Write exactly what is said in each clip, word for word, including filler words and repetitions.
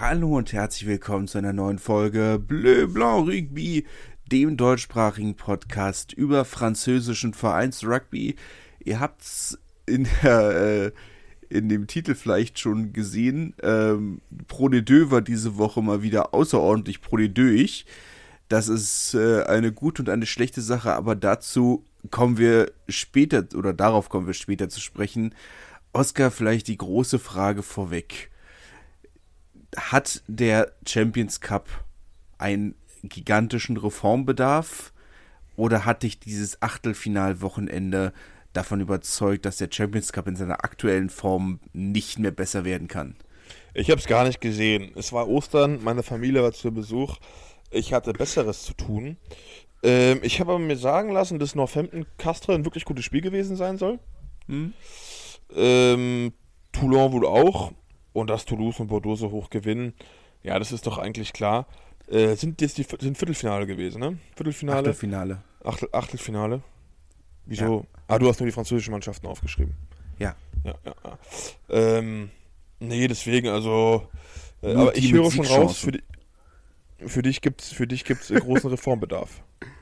Hallo und herzlich willkommen zu einer neuen Folge Bleu Blanc Rugby, dem deutschsprachigen Podcast über französischen Vereinsrugby. Ihr habt es in, äh, in dem Titel vielleicht schon gesehen. Ähm, Pro de Deux war diese Woche mal wieder außerordentlich Pro de Deux. Das ist äh, eine gute und eine schlechte Sache, aber dazu kommen wir später, oder darauf kommen wir später zu sprechen. Oskar, vielleicht die große Frage vorweg. Hat der Champions Cup einen gigantischen Reformbedarf oder hat dich dieses Achtelfinalwochenende davon überzeugt, dass der Champions Cup in seiner aktuellen Form nicht mehr besser werden kann? Ich habe es gar nicht gesehen. Es war Ostern, meine Familie war zu Besuch. Ich hatte Besseres zu tun. Ähm, ich habe aber mir sagen lassen, dass Northampton-Castres ein wirklich gutes Spiel gewesen sein soll. Hm? Ähm, Toulon wohl auch. Und dass Toulouse und Bordeaux so hoch gewinnen, ja, das ist doch eigentlich klar. Äh, sind jetzt die sind Viertelfinale gewesen, ne? Viertelfinale? Achtelfinale. Achtel, Achtelfinale? Wieso? Ja. Ah, du hast nur die französischen Mannschaften aufgeschrieben. Ja. Ja, ja, ja. Ähm, nee, deswegen, also. Äh, aber ich höre schon raus, für, die, für dich gibt es für dich gibt's großen Reformbedarf.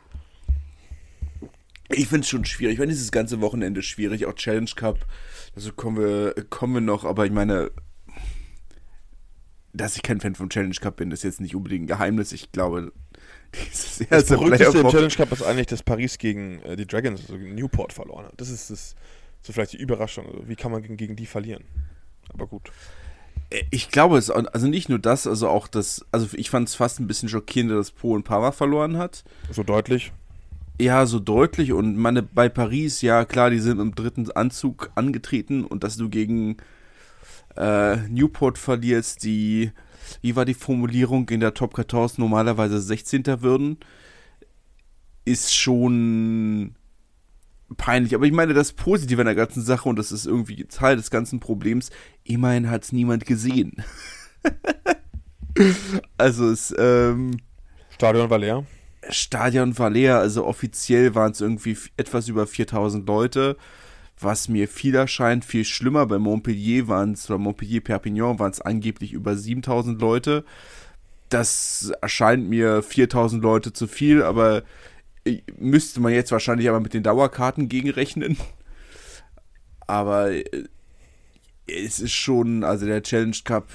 Ich finde es schon schwierig. Ich meine, dieses ganze Wochenende ist schwierig. Auch Challenge Cup, also kommen wir, kommen wir noch, aber ich meine. Dass ich kein Fan vom Challenge Cup bin, ist jetzt nicht unbedingt ein Geheimnis. Ich glaube, dieses erste das Verrückteste im Challenge Cup ist eigentlich, dass Paris gegen äh, die Dragons, also gegen Newport, verloren hat. Das ist das, so vielleicht die Überraschung. Also, wie kann man gegen, gegen die verlieren? Aber gut. Ich glaube, es also nicht nur das, also auch das, also ich fand es fast ein bisschen schockierend, dass Pau und Parma verloren hat. So deutlich? Ja, so deutlich. Und meine, bei Paris, ja klar, die sind im dritten Anzug angetreten und dass du gegen Äh, Newport verlierst, die, wie war die Formulierung, in der Top vierzehn normalerweise sechzehnter würden, ist schon peinlich. Aber ich meine, das Positive an der ganzen Sache, und das ist irgendwie Teil des ganzen Problems, immerhin hat es niemand gesehen. Also es, ähm... Stadion war leer? Stadion war leer, also offiziell waren es irgendwie f- etwas über viertausend Leute, was mir viel erscheint, viel schlimmer. Bei Montpellier waren es, oder Montpellier-Perpignan waren es angeblich über siebentausend Leute. Das erscheint mir viertausend Leute zu viel, aber müsste man jetzt wahrscheinlich aber mit den Dauerkarten gegenrechnen. Aber es ist schon, also der Challenge Cup,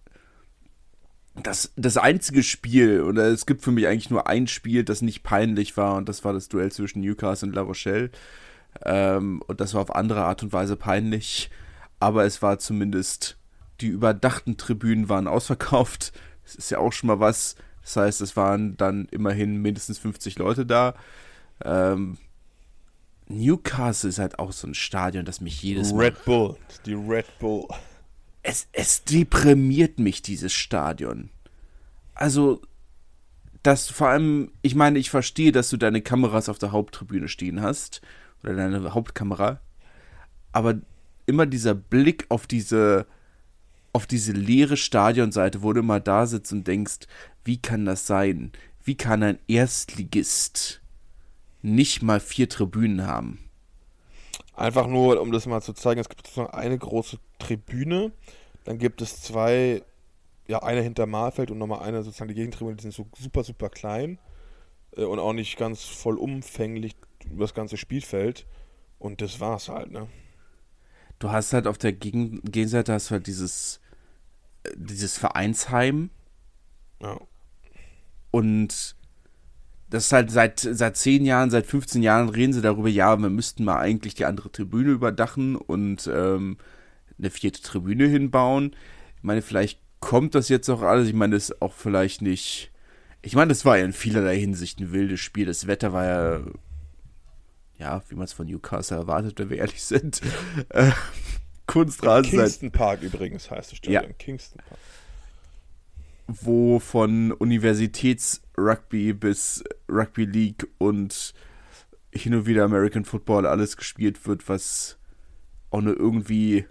das, das einzige Spiel, oder es gibt für mich eigentlich nur ein Spiel, das nicht peinlich war, und das war das Duell zwischen Newcastle und La Rochelle. Ähm, und das war auf andere Art und Weise peinlich, aber es war zumindest, die überdachten Tribünen waren ausverkauft, das ist ja auch schon mal was, das heißt, es waren dann immerhin mindestens fünfzig Leute da. ähm, Newcastle ist halt auch so ein Stadion, das mich jedes Mal... Red Bull, die Red Bull. Es, es deprimiert mich, dieses Stadion. Also, dass vor allem, ich meine, ich verstehe, dass du deine Kameras auf der Haupttribüne stehen hast, oder deine Hauptkamera, aber immer dieser Blick auf diese auf diese leere Stadionseite, wo du immer da sitzt und denkst, wie kann das sein? Wie kann ein Erstligist nicht mal vier Tribünen haben? Einfach nur, um das mal zu zeigen, es gibt sozusagen eine große Tribüne, dann gibt es zwei, ja, eine hinter Mahlfeld und nochmal eine sozusagen die Gegentribüne, die sind so super, super klein äh, und auch nicht ganz vollumfänglich über das ganze Spielfeld, und das war's halt, ne? Du hast halt auf der Gegen- Gegenseite hast du halt dieses dieses Vereinsheim. Ja. Und das ist halt seit seit zehn Jahren, seit fünfzehn Jahren reden sie darüber, ja, wir müssten mal eigentlich die andere Tribüne überdachen und ähm, eine vierte Tribüne hinbauen. Ich meine, vielleicht kommt das jetzt auch alles, ich meine, das ist auch vielleicht nicht, ich meine, das war ja in vielerlei Hinsicht ein wildes Spiel, das Wetter war ja ja, wie man es von Newcastle erwartet, wenn wir ehrlich sind. Äh, Kunstrasen. Kingston Park übrigens heißt das Stadion. Ja. Kingston Park. Wo von Universitäts-Rugby bis Rugby League und hin und wieder American Football alles gespielt wird, was auch nur irgendwie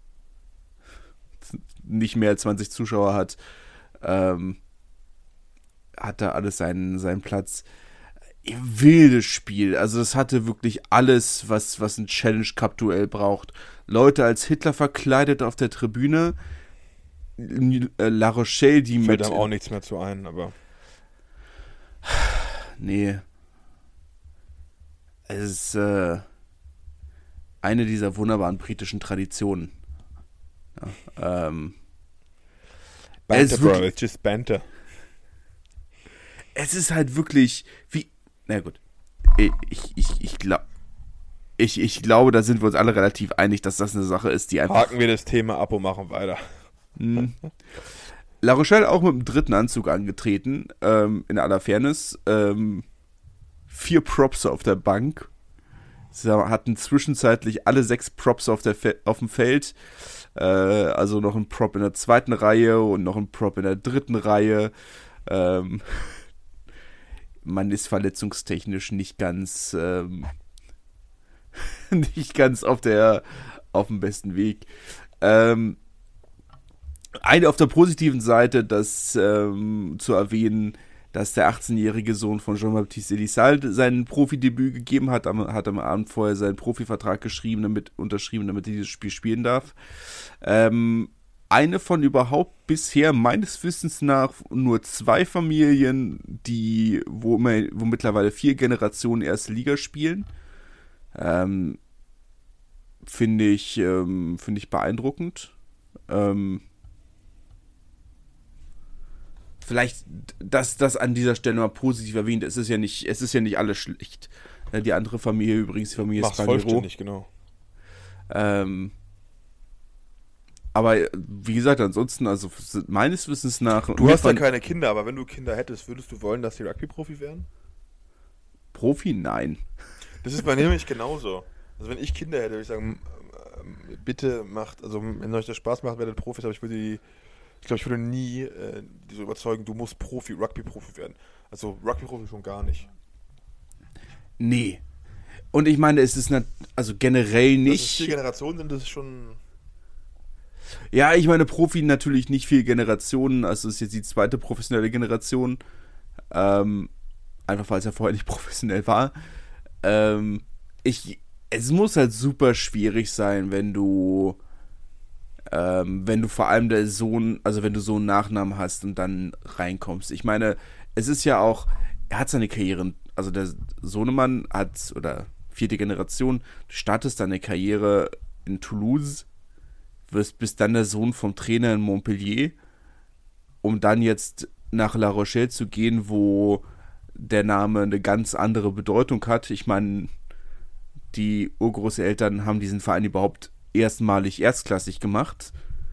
nicht mehr als zwanzig Zuschauer hat, ähm, hat da alles seinen, seinen Platz. Wildes Spiel, also das hatte wirklich alles, was, was ein Challenge Cup Duell braucht. Leute als Hitler verkleidet auf der Tribüne, La Rochelle, die Fällt mit... einem auch nichts mehr zu ein, aber... Nee. Es ist äh, eine dieser wunderbaren britischen Traditionen. Ja, ähm, Banter, es ist Bro, wirklich, it's just Banter. es ist halt wirklich wie... Na gut. Ich, ich, ich, ich glaube... Ich, ich glaube, da sind wir uns alle relativ einig, dass das eine Sache ist, die einfach... Haken wir das Thema ab und machen weiter. Mh. La Rochelle auch mit dem dritten Anzug angetreten, ähm, in aller Fairness. Ähm, vier Props auf der Bank. Sie hatten zwischenzeitlich alle sechs Props auf, der Fe- auf dem Feld. Äh, also noch ein Prop in der zweiten Reihe und noch ein Prop in der dritten Reihe. Ähm, man ist verletzungstechnisch nicht ganz... Ähm, nicht ganz auf der auf dem besten Weg. Ähm, eine auf der positiven Seite, das ähm, zu erwähnen, dass der achtzehnjährige Sohn von Jean-Baptiste Elissalde sein Profidebüt gegeben hat, am, hat am Abend vorher seinen Profivertrag geschrieben, damit, unterschrieben, damit er dieses Spiel spielen darf. Ähm, eine von überhaupt bisher meines Wissens nach nur zwei Familien, die wo, wo mittlerweile vier Generationen erste Liga spielen. Ähm, finde ich, ähm, finde ich beeindruckend. Ähm, vielleicht, dass das an dieser Stelle mal positiv erwähnt, es ist ja nicht, es ist ja nicht alles schlecht. Die andere Familie übrigens, die Familie Mach's Spaniero. vollständig, genau. Ähm, aber wie gesagt, ansonsten, also meines Wissens nach... Du hast ja keine Kinder, aber wenn du Kinder hättest, würdest du wollen, dass die Rugby-Profi werden? Profi? Nein. Das ist bei mir nämlich genauso. Also wenn ich Kinder hätte, würde ich sagen, bitte macht, also wenn euch das Spaß macht, werdet Profis, aber ich würde die, ich glaube, ich würde nie äh, die so überzeugen, du musst Profi, Rugby-Profi werden. Also Rugby-Profi schon gar nicht. Nee. Und ich meine, es ist nicht, also generell nicht... Dass es vier Generationen sind, das ist schon... Ja, ich meine, Profi natürlich nicht vier Generationen, also es ist jetzt die zweite professionelle Generation. Ähm, einfach weil es ja vorher nicht professionell war. Ähm, ich, es muss halt super schwierig sein, wenn du, ähm, wenn du vor allem der Sohn, also wenn du so einen Nachnamen hast und dann reinkommst. Ich meine, es ist ja auch, er hat seine Karriere, also der Sohnemann hat, oder vierte Generation, du startest deine Karriere in Toulouse, wirst bis dann der Sohn vom Trainer in Montpellier, um dann jetzt nach La Rochelle zu gehen, wo der Name eine ganz andere Bedeutung hat. Ich meine, die Urgroßeltern haben diesen Verein überhaupt erstmalig erstklassig gemacht.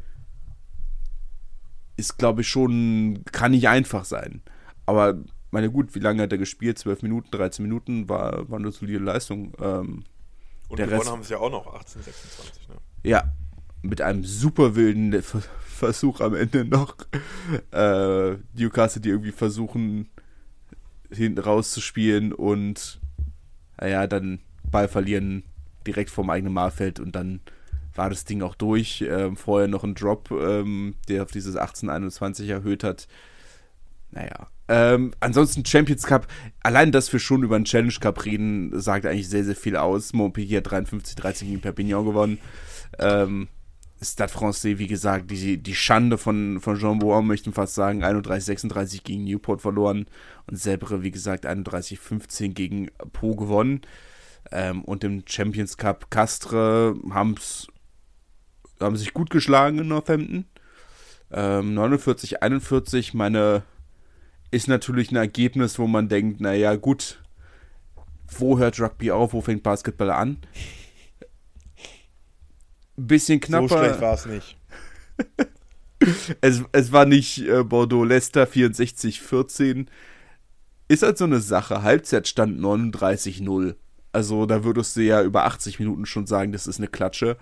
Ist, glaube ich, schon, kann nicht einfach sein. Aber, meine gut, wie lange hat er gespielt? zwölf Minuten, dreizehn Minuten, war, war eine solide Leistung. Ähm, Und der gewonnen Rest, haben sie ja auch noch, achtzehn sechsundzwanzig, ne? Ja, mit einem super wilden Versuch am Ende noch. Äh, Newcastle, die irgendwie versuchen, hinten rauszuspielen und naja, dann Ball verlieren direkt vorm eigenen Mahlfeld und dann war das Ding auch durch. Ähm, vorher noch ein Drop, ähm, der auf dieses achtzehn einundzwanzig erhöht hat. Naja. Ähm, ansonsten Champions Cup, allein, dass wir schon über einen Challenge Cup reden, sagt eigentlich sehr, sehr viel aus. Montpellier hat dreiundfünfzig dreizehn gegen Perpignan gewonnen. Ähm, Stade Francais, wie gesagt, die, die Schande von, von Jean Bouin, möchte ich fast sagen, einunddreißig sechsunddreißig gegen Newport verloren und Sèvres, wie gesagt, einunddreißig fünfzehn gegen Pau gewonnen. Ähm, und im Champions Cup Castres haben's, haben sich gut geschlagen in Northampton. Ähm, neunundvierzig einundvierzig, meine, ist natürlich ein Ergebnis, wo man denkt, naja, gut, wo hört Rugby auf, wo fängt Basketball an? Bisschen knapper. So schlecht war es nicht. es, es war nicht äh, Bordeaux-Leicester vierundsechzig vierzehn. Ist halt so eine Sache. Halbzeitstand neununddreißig null. Also da würdest du ja über achtzig Minuten schon sagen, das ist eine Klatsche.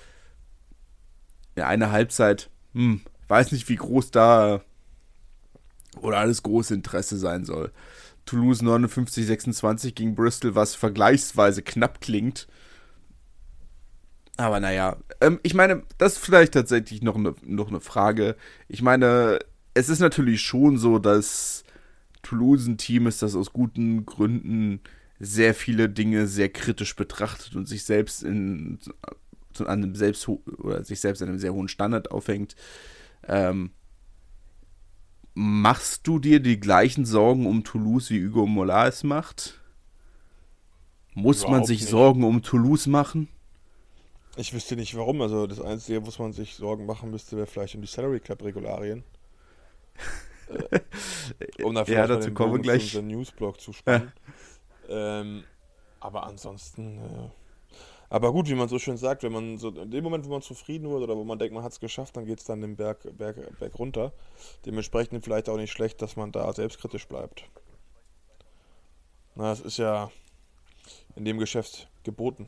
Ja, eine Halbzeit, hm, weiß nicht, wie groß da oder alles große Interesse sein soll. Toulouse neunundfünfzig sechsundzwanzig gegen Bristol, was vergleichsweise knapp klingt. Aber naja, ähm, ich meine, das ist vielleicht tatsächlich noch eine noch eine Frage. Ich meine, es ist natürlich schon so, dass Toulouse ein Team ist, das aus guten Gründen sehr viele Dinge sehr kritisch betrachtet und sich selbst in an einem selbst oder sich selbst an einem sehr hohen Standard aufhängt. Ähm, machst du dir die gleichen Sorgen um Toulouse wie Hugo Mola es macht? Muss man Überhaupt sich nicht. Sorgen um Toulouse machen? Ich wüsste nicht warum. Also das Einzige, was man sich Sorgen machen müsste, wäre vielleicht um die Salary Cap Regularien. äh, um da vielleicht Ja, mal dazu den kommen wir Bogen gleich. zu unserem Newsblog zu spannen. Ähm, aber ansonsten. Äh, aber gut, wie man so schön sagt, wenn man so in dem Moment, wo man zufrieden wird oder wo man denkt, man hat es geschafft, dann geht es dann den Berg, Berg, Berg runter. Dementsprechend vielleicht auch nicht schlecht, dass man da selbstkritisch bleibt. Na, das ist ja in dem Geschäft geboten.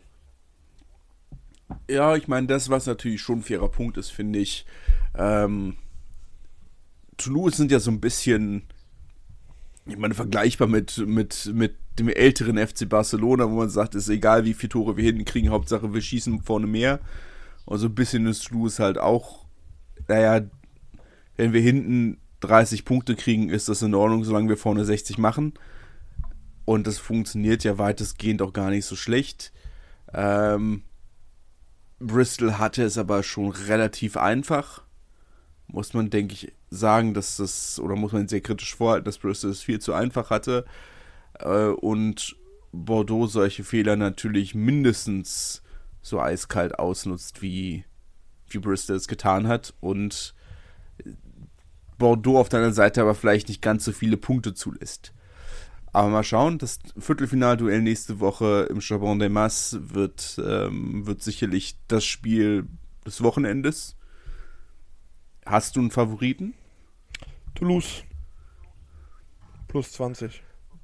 Ja, ich meine, das, was natürlich schon ein fairer Punkt ist, finde ich. Ähm, Toulouse sind ja so ein bisschen, ich meine, vergleichbar mit, mit, mit dem älteren F C Barcelona, wo man sagt, ist egal, wie viele Tore wir hinten kriegen, Hauptsache wir schießen vorne mehr. Und so ein bisschen ist Toulouse halt auch, naja, wenn wir hinten dreißig Punkte kriegen, ist das in Ordnung, solange wir vorne sechzig machen. Und das funktioniert ja weitestgehend auch gar nicht so schlecht. Ähm, Bristol hatte es aber schon relativ einfach. Muss man, denke ich, sagen, dass das, oder muss man sehr kritisch vorhalten, dass Bristol es viel zu einfach hatte. Äh, und Bordeaux solche Fehler natürlich mindestens so eiskalt ausnutzt, wie, wie Bristol es getan hat. Und Bordeaux auf der anderen Seite aber vielleicht nicht ganz so viele Punkte zulässt. Aber mal schauen, das Viertelfinalduell nächste Woche im Charbon des Mas wird, ähm, wird sicherlich das Spiel des Wochenendes. Hast du einen Favoriten? Toulouse. Plus zwanzig.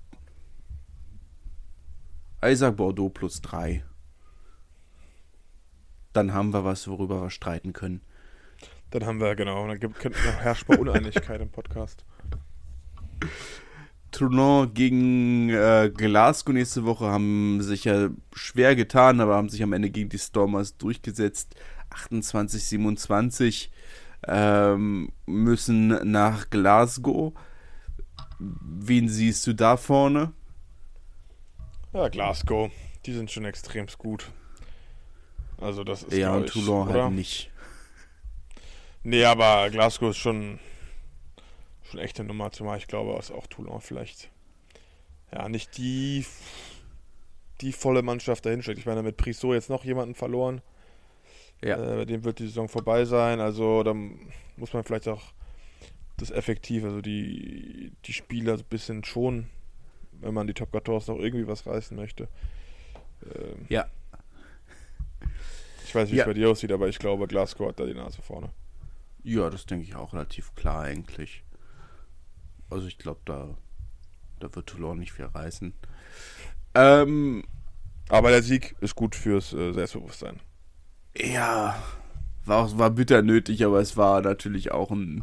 Ich sag Bordeaux plus drei. Dann haben wir was, worüber wir streiten können. Dann haben wir, genau, dann gibt, könnte noch herrschbar Uneinigkeit im Podcast. Toulon gegen äh, Glasgow nächste Woche haben sich ja schwer getan, aber haben sich am Ende gegen die Stormers durchgesetzt. achtundzwanzig siebenundzwanzig ähm, müssen nach Glasgow. Wen siehst du da vorne? Ja, Glasgow, die sind schon extremst gut. Also das ist, Ja, glaub und ich, Toulon oder? halt nicht. Nee, aber Glasgow ist schon, schon echte Nummer, zumal ich glaube, dass auch Toulon vielleicht ja nicht die, die volle Mannschaft dahin steckt. Ich meine, mit Priso jetzt noch jemanden verloren. Ja. Äh, bei dem wird die Saison vorbei sein. Also da muss man vielleicht auch das effektiv, also die, die Spieler so ein bisschen schonen, wenn man die Top vierzehn noch irgendwie was reißen möchte. Ähm, Ja. Ich weiß nicht, wie Ja. es bei dir aussieht, aber ich glaube, Glasgow hat da die Nase vorne. Ja, das denke ich auch relativ klar eigentlich. Also ich glaube, da, da wird Toulon nicht viel reißen. Ähm, Aber der Sieg ist gut fürs äh, Selbstbewusstsein. ja, war, auch- war bitter nötig, aber es war natürlich auch ein,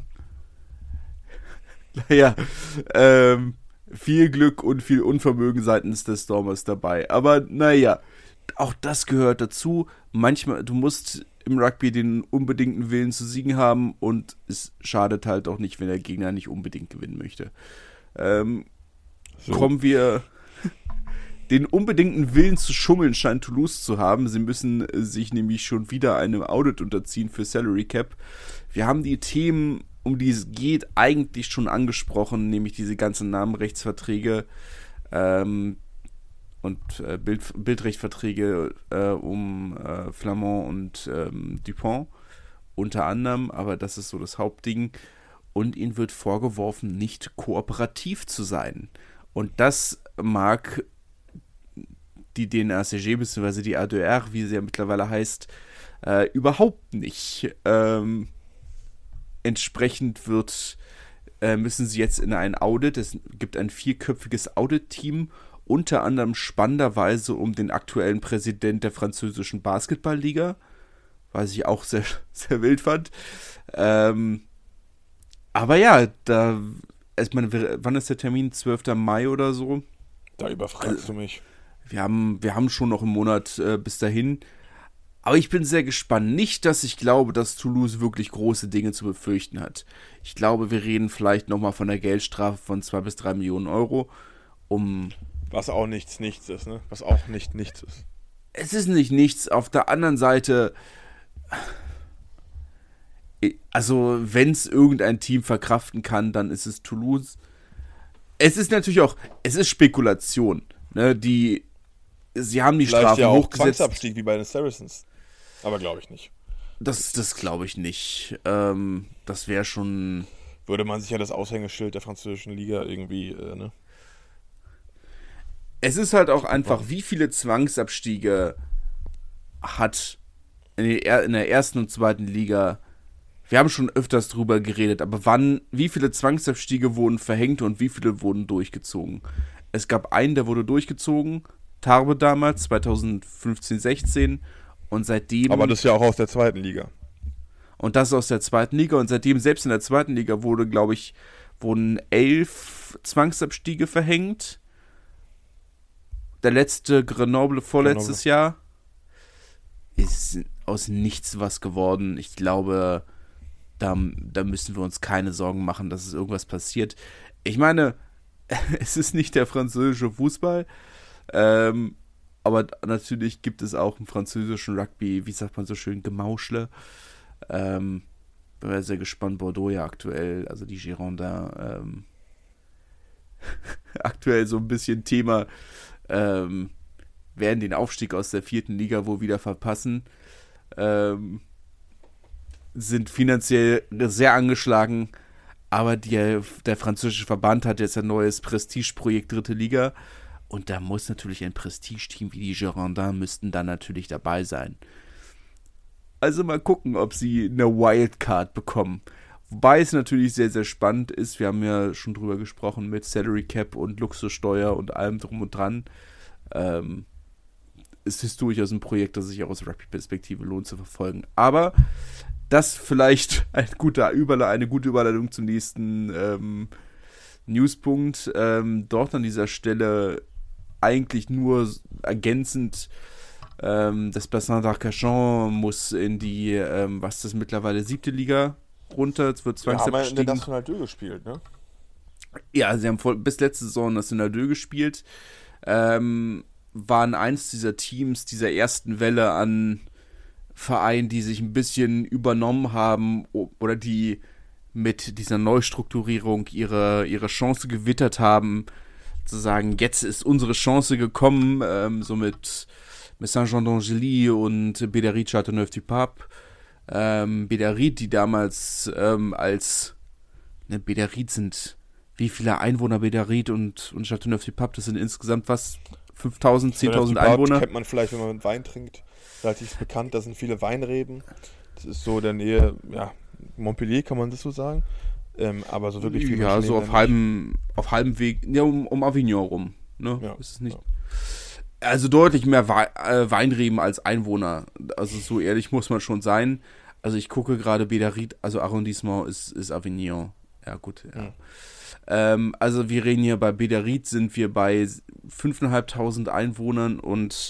naja, ähm, viel Glück und viel Unvermögen seitens des Stormers dabei. Aber naja, auch das gehört dazu. Manchmal, du musst im Rugby den unbedingten Willen zu siegen haben und es schadet halt auch nicht, wenn der Gegner nicht unbedingt gewinnen möchte. Ähm, So. Kommen wir. Den unbedingten Willen zu schummeln scheint Toulouse zu haben. Sie müssen sich nämlich schon wieder einem Audit unterziehen für Salary Cap. Wir haben die Themen, um die es geht, eigentlich schon angesprochen, nämlich diese ganzen Namenrechtsverträge ähm, und äh, Bild, Bildrechtverträge äh, um äh, Flamand und ähm, Dupont unter anderem, aber das ist so das Hauptding. Und ihnen wird vorgeworfen, nicht kooperativ zu sein. Und das mag die D N A C G bzw. die A D R, wie sie ja mittlerweile heißt, äh, überhaupt nicht. Ähm, entsprechend wird, äh, müssen sie jetzt in ein Audit, es gibt ein vierköpfiges Audit-Team, unter anderem spannenderweise um den aktuellen Präsident der französischen Basketballliga, was ich auch sehr, sehr wild fand. Ähm, aber ja, da, ich meine, wann ist der Termin? zwölften Mai oder so? Da überfragst du mich. Wir haben, wir haben schon noch einen Monat äh, bis dahin. Aber ich bin sehr gespannt. Nicht, dass ich glaube, dass Toulouse wirklich große Dinge zu befürchten hat. Ich glaube, wir reden vielleicht nochmal von einer Geldstrafe von zwei bis drei Millionen Euro. Um Was auch nichts, nichts ist, ne? Was auch nicht nichts ist. es ist nicht nichts. Auf der anderen Seite, Also, wenn es irgendein Team verkraften kann, dann ist es Toulouse. Es ist natürlich auch, es ist Spekulation. Ne? Die, sie haben die Vielleicht Strafen ja auch hochgesetzt. Zwangsabstieg wie bei den Saracens. Aber glaube ich nicht. Das, das glaube ich nicht. Ähm, das wäre schon... Würde man sich ja das Aushängeschild der französischen Liga irgendwie, äh, ne? Es ist halt auch einfach, wie viele Zwangsabstiege hat in der, in der ersten und zweiten Liga. Wir haben schon öfters drüber geredet, aber wann, wie viele Zwangsabstiege wurden verhängt und wie viele wurden durchgezogen? Es gab einen, der wurde durchgezogen, Tarbes damals, zwanzig fünfzehn sechzehn, und seitdem... Aber das ist ja auch aus der zweiten Liga. Und das aus der zweiten Liga, und seitdem, selbst in der zweiten Liga, wurde, glaube ich, wurden elf Zwangsabstiege verhängt. Der letzte Grenoble vorletztes Grenoble. Jahr ist aus nichts was geworden. Ich glaube, da, da müssen wir uns keine Sorgen machen, dass es irgendwas passiert. Ich meine, es ist nicht der französische Fußball, ähm, aber natürlich gibt es auch im französischen Rugby, wie sagt man so schön, Gemauschle. Ähm, bin sehr gespannt, Bordeaux ja aktuell, also die Girondins, ähm, aktuell so ein bisschen Thema, ähm, werden den Aufstieg aus der vierten Liga wohl wieder verpassen, ähm, sind finanziell sehr angeschlagen, aber die, der französische Verband hat jetzt ein neues Prestigeprojekt dritte Liga, und da muss natürlich ein Prestigeteam wie die Girondins müssten dann natürlich dabei sein. Also mal gucken, ob sie eine Wildcard bekommen. Wobei es natürlich sehr, sehr spannend ist. Wir haben ja schon drüber gesprochen mit Salary Cap und Luxussteuer und allem drum und dran. Ähm, es ist durchaus ein Projekt, das sich auch aus Rugby-Perspektive lohnt zu verfolgen. Aber das vielleicht ein guter Überle- eine gute Überleitung zum nächsten ähm, Newspunkt. Ähm, dort an dieser Stelle eigentlich nur ergänzend, ähm, das Bassin d'Arcachon muss in die, ähm, was ist das mittlerweile, siebte Liga runter. Es wird zwangsabgestiegen. Ja, haben wir in der National deux gespielt, ne? Ja, sie haben voll, bis letzte Saison National deux gespielt. Ähm, waren eins dieser Teams dieser ersten Welle an Vereinen, die sich ein bisschen übernommen haben oder die mit dieser Neustrukturierung ihre, ihre Chance gewittert haben, zu sagen, jetzt ist unsere Chance gekommen, ähm, so mit, mit Saint-Jean-d'Angely und Bédarit Châteauneuf-du-Pape. Ähm, Bédarit, die damals ähm, als ne, Bédarit sind, wie viele Einwohner Bédarit und, und Châteauneuf-du-Pape, das sind insgesamt was, fünftausend, zehntausend Einwohner. Kennt man vielleicht, wenn man Wein trinkt, relativ bekannt, das sind viele Weinreben. Das ist so in der Nähe, ja, Montpellier, kann man das so sagen. Ähm, aber so wirklich viel. Ja, so auf halbem, auf halbem Weg, ja, um, um Avignon rum. Ne? Ja, ist es nicht. Ja. Also deutlich mehr We- äh, Weinreben als Einwohner. Also so ehrlich muss man schon sein. Also ich gucke gerade Bédarit, also Arrondissement ist, ist Avignon. Ja, gut. Ja. Mhm. Ähm, also wir reden hier bei Bédarit, sind wir bei fünftausendfünfhundert Einwohnern und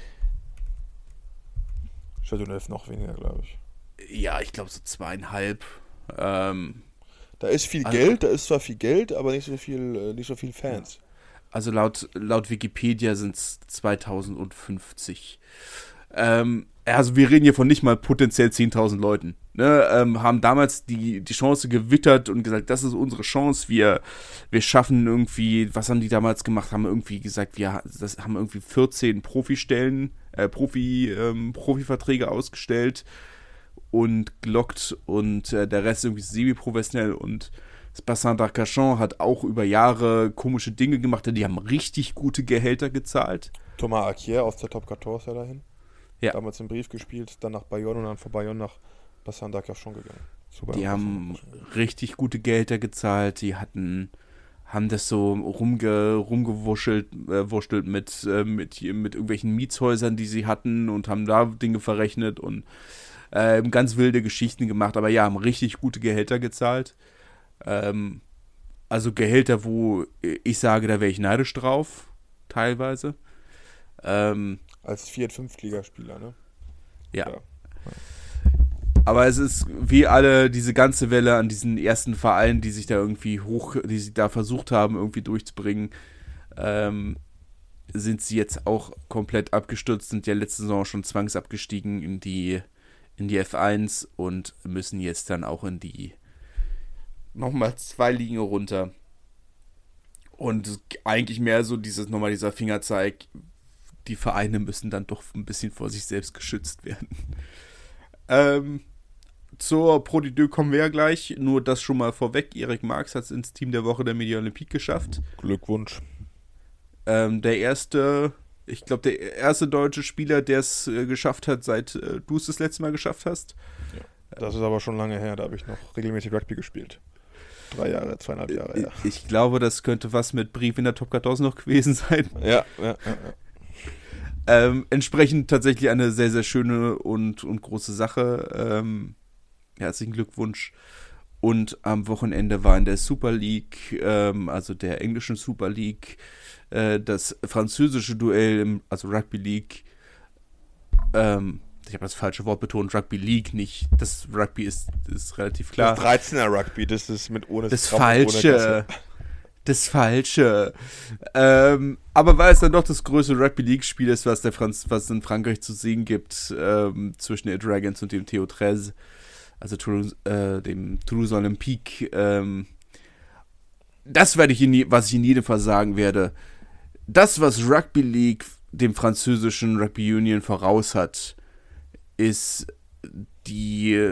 Châteauneuf noch weniger, glaube ich. Ja, ich glaube so zweieinhalb. Ähm, da ist viel also, Geld, da ist zwar viel Geld, aber nicht so viel, äh, nicht so viel Fans. Also laut, laut Wikipedia sind es zweitausendfünfzig. Ähm, also wir reden hier von nicht mal potenziell zehntausend Leuten. Ne? Ähm, haben damals die, die Chance gewittert und gesagt, das ist unsere Chance, wir, wir schaffen irgendwie, was haben die damals gemacht, haben irgendwie gesagt, wir das haben irgendwie vierzehn Profistellen, äh, Profi, ähm, Profiverträge ausgestellt und gelockt und äh, der Rest irgendwie semi-professionell, und das Bassin d'Arcachon hat auch über Jahre komische Dinge gemacht, die haben richtig gute Gehälter gezahlt. Thomas Acquier aus der Top vierzehn ist ja dahin. Ja. Damals im Brief gespielt, dann nach Bayonne und dann von Bayonne nach Bassin d'Arcachon gegangen. Super, die haben richtig gute Gehälter gezahlt, die hatten, haben das so rumge, rumgewurschtelt äh, wurschtelt mit, äh, mit, mit irgendwelchen Mietshäusern, die sie hatten, und haben da Dinge verrechnet und äh, ganz wilde Geschichten gemacht, aber ja, haben richtig gute Gehälter gezahlt. Ähm, also Gehälter, wo ich sage, da wäre ich neidisch drauf, teilweise. Ähm, Als Viert-, Fünftligaspieler, ne? Ja. ja. Aber es ist wie alle, diese ganze Welle an diesen ersten Vereinen, die sich da irgendwie hoch, die sie da versucht haben, irgendwie durchzubringen, ähm, sind sie jetzt auch komplett abgestürzt, sind ja letzte Saison schon zwangsabgestiegen in die, in die F eins und müssen jetzt dann auch in die nochmal zwei Ligen runter. Und eigentlich mehr so dieses nochmal dieser Fingerzeig, die Vereine müssen dann doch ein bisschen vor sich selbst geschützt werden. ähm, zur Pro D zwei kommen wir ja gleich, nur das schon mal vorweg. Erik Marx hat es ins Team der Woche der Media Olympique geschafft. Glückwunsch. Ähm, der erste, ich glaube, der erste deutsche Spieler, der es äh, geschafft hat, seit äh, du es das letzte Mal geschafft hast. Ja, das ist aber schon lange her, da habe ich noch regelmäßig Rugby gespielt. Drei Jahre, zweieinhalb Jahre, ja. Ich glaube, das könnte was mit Brief in der Top vierzehn noch gewesen sein. Ja, ja, ja. ja. Ähm, entsprechend tatsächlich eine sehr, sehr schöne und, und große Sache. Ähm, herzlichen Glückwunsch. Und am Wochenende war in der Super League, ähm, also der englischen Super League, äh, das französische Duell, im, also Rugby League, ähm, ich habe das falsche Wort betont, Rugby League nicht. Das Rugby ist, ist relativ klar. Das dreizehner Rugby, das ist mit ohne Das Strafen, Falsche. Ohne das Falsche. Ähm, aber weil es dann doch das größte Rugby League-Spiel ist, was, der Franz, was in Frankreich zu sehen gibt, ähm, zwischen den Dragons und dem T O dreizehn, also Toulouse, äh, dem Toulouse Olympique, ähm, das werde ich in, was ich in jedem Fall sagen werde. Das, was Rugby League dem französischen Rugby Union voraus hat, ist die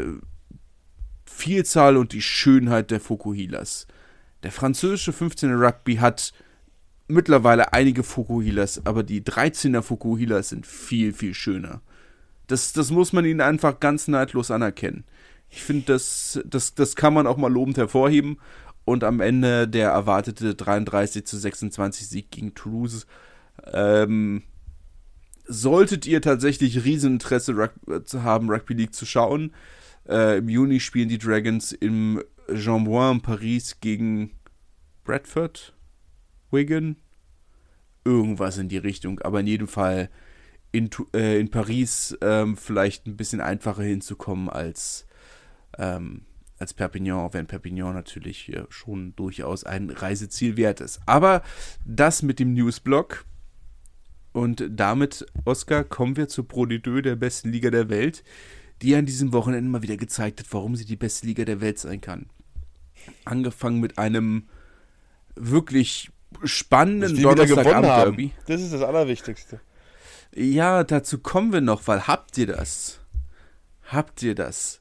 Vielzahl und die Schönheit der Fokuhilas. Der französische fünfzehner Rugby hat mittlerweile einige Fokuhilas, aber die dreizehner Fokuhilas sind viel, viel schöner. Das, das muss man ihnen einfach ganz neidlos anerkennen. Ich finde, das, das, das kann man auch mal lobend hervorheben. Und am Ende der erwartete dreiunddreißig zu sechsundzwanzig Sieg gegen Toulouse. Ähm, solltet ihr tatsächlich Rieseninteresse Rug- zu haben, Rugby League zu schauen, äh, im Juni spielen die Dragons im Jean-Bouin in Paris gegen Bradford, Wigan, irgendwas in die Richtung, aber in jedem Fall in, äh, in Paris ähm, vielleicht ein bisschen einfacher hinzukommen als, ähm, als Perpignan, wenn Perpignan natürlich äh, schon durchaus ein Reiseziel wert ist. Aber das mit dem Newsblock. Und damit, Oskar, kommen wir zur Pro D zwei, der besten Liga der Welt, die an diesem Wochenende mal wieder gezeigt hat, warum sie die beste Liga der Welt sein kann. Angefangen mit einem wirklich spannenden Donnerstagabend-Derby. Das ist das Allerwichtigste. Ja, dazu kommen wir noch, weil habt ihr das? Habt ihr das?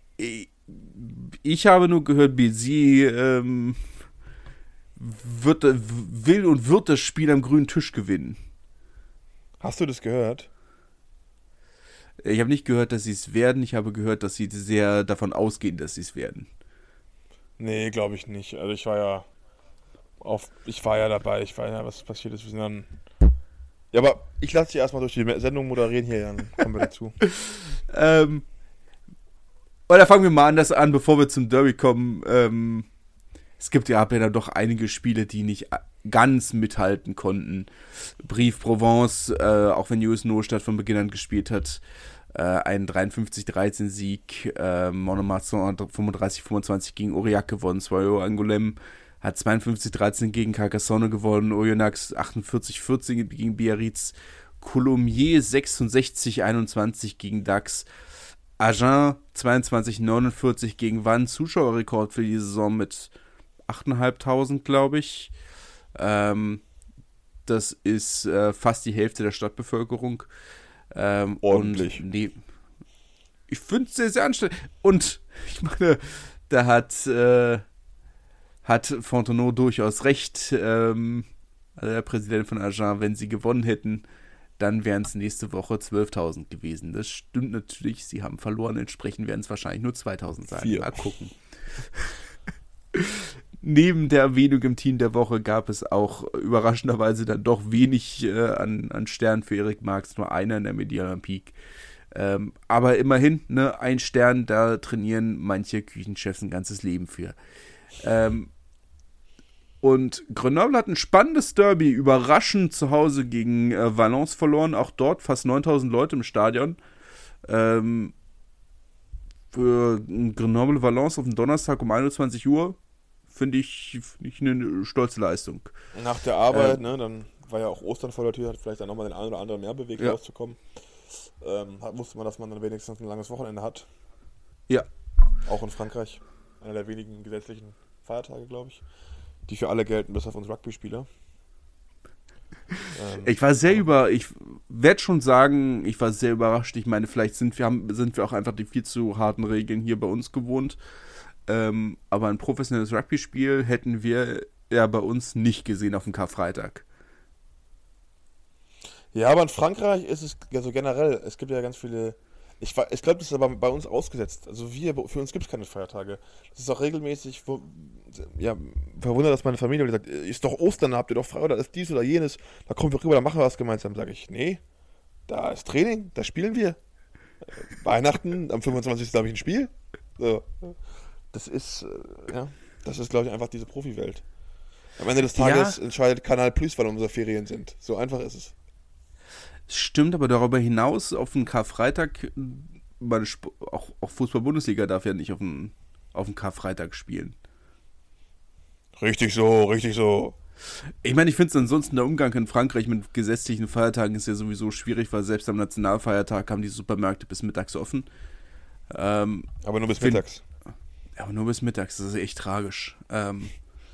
Ich habe nur gehört, B S I ähm, wird, will und wird das Spiel am grünen Tisch gewinnen. Hast du das gehört? Ich habe nicht gehört, dass sie es werden. Ich habe gehört, dass sie sehr davon ausgehen, dass sie es werden. Nee, glaube ich nicht. Also ich war ja auf, ich war ja dabei. Ich war ja, was passiert ist. Wir sind dann. Ja, aber ich lasse dich erstmal durch die Sendung moderieren hier, dann kommen wir dazu. ähm, oder fangen wir mal anders an, bevor wir zum Derby kommen. Ähm, es gibt ja, ja dann doch einige Spiele, die nicht ganz mithalten konnten. Brief Provence, äh, auch wenn U S Neustadt von Beginn an gespielt hat, äh, ein dreiundfünfzig dreizehn Sieg, äh, Monomarsan fünfunddreißig fünfundzwanzig gegen Aurillac gewonnen, Soyo Angoulême hat zweiundfünfzig dreizehn gegen Carcassonne gewonnen, Oyonnax achtundvierzig vierzehn gegen Biarritz, Coulommiers sechsundsechzig einundzwanzig gegen Dax, Agen zweiundzwanzig neunundvierzig gegen Vannes, Zuschauerrekord für die Saison mit achttausendfünfhundert, glaube ich. Ähm, das ist äh, fast die Hälfte der Stadtbevölkerung. Ähm, Ordentlich. Und, nee, ich finde es sehr, sehr anstrengend. Und ich meine, da hat, äh, hat Fontenot durchaus recht. Ähm, also der Präsident von Agen, wenn sie gewonnen hätten, dann wären es nächste Woche zwölftausend gewesen. Das stimmt natürlich, sie haben verloren, entsprechend werden es wahrscheinlich nur zweitausend sein. Vier. Mal gucken. Neben der Erwähnung im Team der Woche gab es auch überraschenderweise dann doch wenig äh, an, an Sternen für Erik Marx, nur einer in der Media Olympique. Ähm, aber immerhin, ne, ein Stern, da trainieren manche Küchenchefs ein ganzes Leben für. Ähm, und Grenoble hat ein spannendes Derby überraschend zu Hause gegen äh, Valence verloren. Auch dort fast neuntausend Leute im Stadion. Ähm, für Grenoble-Valence auf dem Donnerstag um einundzwanzig Uhr finde ich, find ich eine stolze Leistung. Nach der Arbeit, äh, ne, dann war ja auch Ostern vor der Tür, hat vielleicht dann nochmal den einen oder anderen mehr bewegt, ja. rauszukommen. ähm, hat, wusste man, dass man dann wenigstens ein langes Wochenende hat. Ja. Auch in Frankreich. Einer der wenigen gesetzlichen Feiertage, glaube ich, die für alle gelten, bis auf uns Rugby-Spieler. ähm, ich war sehr über, ich werde schon sagen, ich war sehr überrascht. Ich meine, vielleicht sind wir, haben, sind wir auch einfach die viel zu harten Regeln hier bei uns gewohnt. Ähm, aber ein professionelles Rugby-Spiel hätten wir ja bei uns nicht gesehen auf dem Karfreitag. Ja, aber in Frankreich ist es also generell, es gibt ja ganz viele, ich, ich glaube, das ist aber bei uns ausgesetzt. Also wir, für uns gibt es keine Feiertage. Das ist auch regelmäßig, wo, ja, verwundert, dass meine Familie sagt, ist doch Ostern, habt ihr doch frei oder ist dies oder jenes, da kommen wir rüber, da machen wir was gemeinsam. Sage ich, nee, da ist Training, da spielen wir. Weihnachten, am fünfundzwanzigsten habe ich ein Spiel. So. Das ist, ja, das ist, glaube ich, einfach diese Profi-Welt. Am Ende des Tages ja. entscheidet Kanal Plus, weil unsere Ferien sind. So einfach ist es. Stimmt, aber darüber hinaus auf den Karfreitag, meine Sp- auch, auch Fußball-Bundesliga darf ja nicht auf den, auf den Karfreitag spielen. Richtig so, richtig so. Ich meine, ich finde es ansonsten, der Umgang in Frankreich mit gesetzlichen Feiertagen ist ja sowieso schwierig, weil selbst am Nationalfeiertag haben die Supermärkte bis mittags offen. Ähm, aber nur bis find, mittags. Aber nur bis mittags, das ist echt tragisch. Ähm,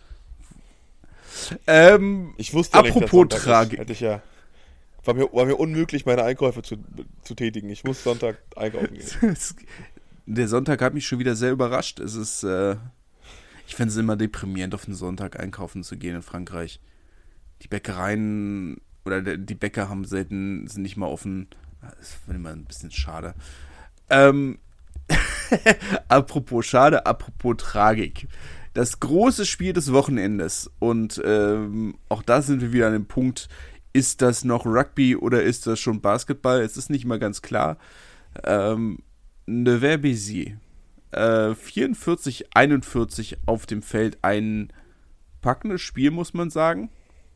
ähm, ich wusste ja apropos nicht, dass Tragik. Hätte ich ja, war, mir, war mir unmöglich, meine Einkäufe zu, zu tätigen. Ich muss Sonntag einkaufen gehen. Der Sonntag hat mich schon wieder sehr überrascht. Es ist, äh, ich finde es immer deprimierend, auf den Sonntag einkaufen zu gehen in Frankreich. Die Bäckereien oder die Bäcker haben selten, sind nicht mal offen. Das finde ich immer ein bisschen schade. Ähm, apropos schade, apropos Tragik. Das große Spiel des Wochenendes. Und ähm, auch da sind wir wieder an dem Punkt, ist das noch Rugby oder ist das schon Basketball? Es ist nicht mal ganz klar. Ähm, Nevers-Béziers. Äh, vierundvierzig einundvierzig auf dem Feld. Ein packendes Spiel, muss man sagen.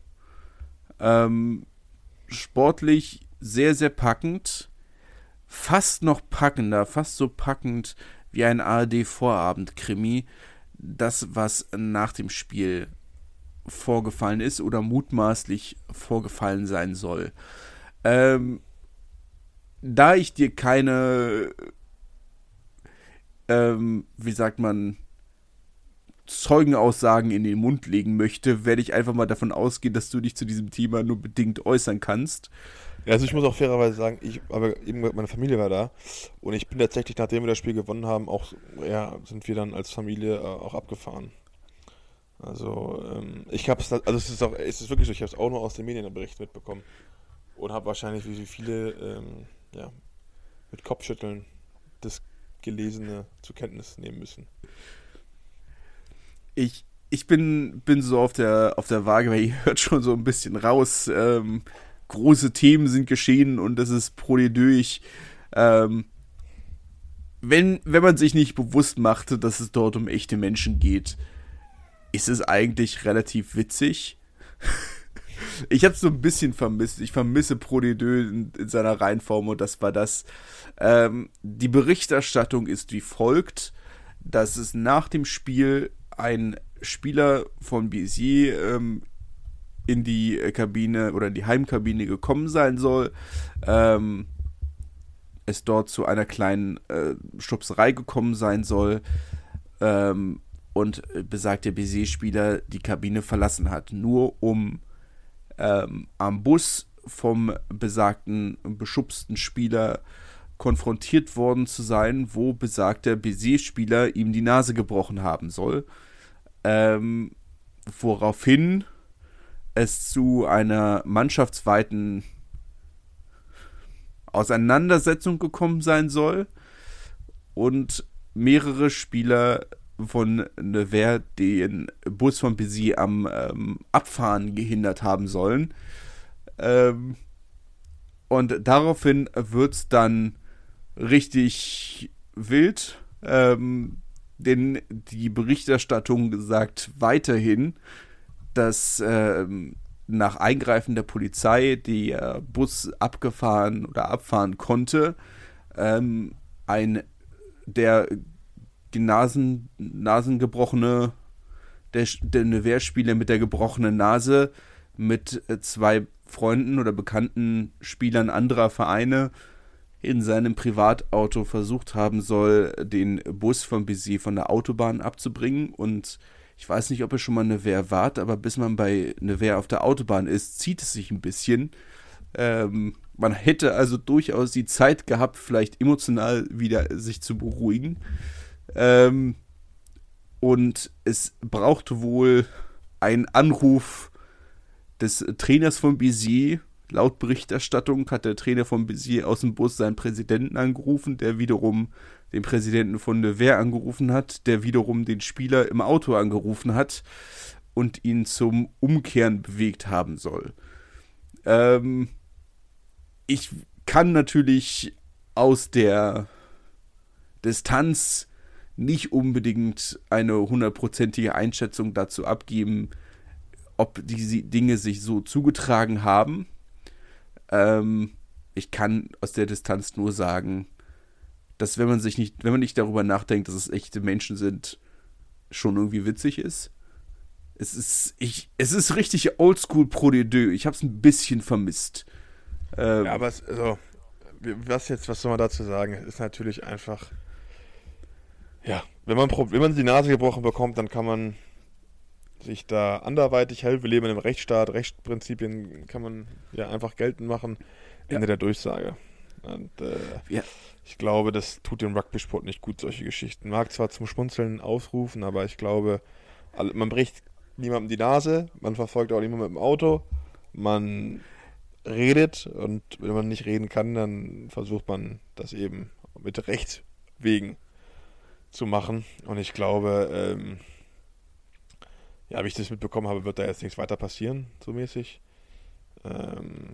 Ähm, sportlich sehr, sehr packend. Fast noch packender, fast so packend wie ein A R D-Vorabend-Krimi. Das, was nach dem Spiel vorgefallen ist oder mutmaßlich vorgefallen sein soll. Ähm, da ich dir keine, ähm, wie sagt man, Zeugenaussagen in den Mund legen möchte, werde ich einfach mal davon ausgehen, dass du dich zu diesem Thema nur bedingt äußern kannst. Ja, also ich muss auch fairerweise sagen, ich, aber eben meine Familie war da und ich bin tatsächlich, nachdem wir das Spiel gewonnen haben, auch, ja, sind wir dann als Familie äh, auch abgefahren. Also, ähm, ich habe es, also es ist auch, es ist wirklich so, ich habe es auch nur aus den Medienberichten mitbekommen und habe wahrscheinlich, wie viele, ähm, ja, mit Kopfschütteln das Gelesene zur Kenntnis nehmen müssen. Ich, ich bin, bin so auf der, auf der Waage, weil ihr hört schon so ein bisschen raus, ähm, große Themen sind geschehen und das ist pro les deux. Ähm, wenn, wenn man sich nicht bewusst machte, dass es dort um echte Menschen geht, ist es eigentlich relativ witzig. Ich habe es so ein bisschen vermisst. Ich vermisse pro les deux in, in seiner Reihenform und das war das. Ähm, die Berichterstattung ist wie folgt, dass es nach dem Spiel ein Spieler von Béziers ähm, in die Kabine oder in die Heimkabine gekommen sein soll. Ähm, es dort zu einer kleinen äh, Schubserei gekommen sein soll. Ähm, und besagter Béziers-Spieler die Kabine verlassen hat. Nur um ähm, am Bus vom besagten beschubsten Spieler konfrontiert worden zu sein, wo besagter Béziers-Spieler ihm die Nase gebrochen haben soll. Ähm, woraufhin es zu einer mannschaftsweiten Auseinandersetzung gekommen sein soll und mehrere Spieler von Nevers den Bus von Béziers am ähm, Abfahren gehindert haben sollen. Ähm, und daraufhin wird es dann richtig wild, ähm, denn die Berichterstattung sagt weiterhin, dass ähm, nach Eingreifen der Polizei der Bus abgefahren oder abfahren konnte, ähm, ein der Nasen, Nasengebrochene, der, der Nevers-Spieler mit der gebrochenen Nase mit zwei Freunden oder bekannten Spielern anderer Vereine in seinem Privatauto versucht haben soll, den Bus von Béziers von der Autobahn abzubringen. Und ich weiß nicht, ob ihr schon mal Nevers wart, aber bis man bei Nevers auf der Autobahn ist, zieht es sich ein bisschen. Ähm, man hätte also durchaus die Zeit gehabt, vielleicht emotional wieder sich zu beruhigen. Ähm, und es brauchte wohl einen Anruf des Trainers von Béziers. Laut Berichterstattung hat der Trainer von Béziers aus dem Bus seinen Präsidenten angerufen, der wiederum den Präsidenten von Nevers angerufen hat, der wiederum den Spieler im Auto angerufen hat und ihn zum Umkehren bewegt haben soll. Ähm, ich kann natürlich aus der Distanz nicht unbedingt eine hundertprozentige Einschätzung dazu abgeben, ob diese Dinge sich so zugetragen haben. Ähm, ich kann aus der Distanz nur sagen, dass wenn man sich nicht, wenn man nicht darüber nachdenkt, dass es echte Menschen sind, schon irgendwie witzig ist. Es ist, ich, es ist richtig oldschool Pro de Deux. Ich habe es ein bisschen vermisst. Ähm, ja, aber es, also, was jetzt, was soll man dazu sagen? Es ist natürlich einfach, ja, wenn man, wenn man die Nase gebrochen bekommt, dann kann man sich da anderweitig helfen. Wir leben in einem Rechtsstaat, Rechtsprinzipien kann man ja einfach geltend machen. Ende ja. der Durchsage. Und äh, ja. ich glaube, das tut dem Rugby-Sport nicht gut, solche Geschichten. Mag zwar zum Schmunzeln aufrufen, aber ich glaube, man bricht niemandem die Nase, man verfolgt auch niemanden mit dem Auto, man redet und wenn man nicht reden kann, dann versucht man das eben mit Rechtswegen zu machen. Und ich glaube, ähm, ja, wie ich das mitbekommen habe, wird da jetzt nichts weiter passieren, so mäßig. Ähm,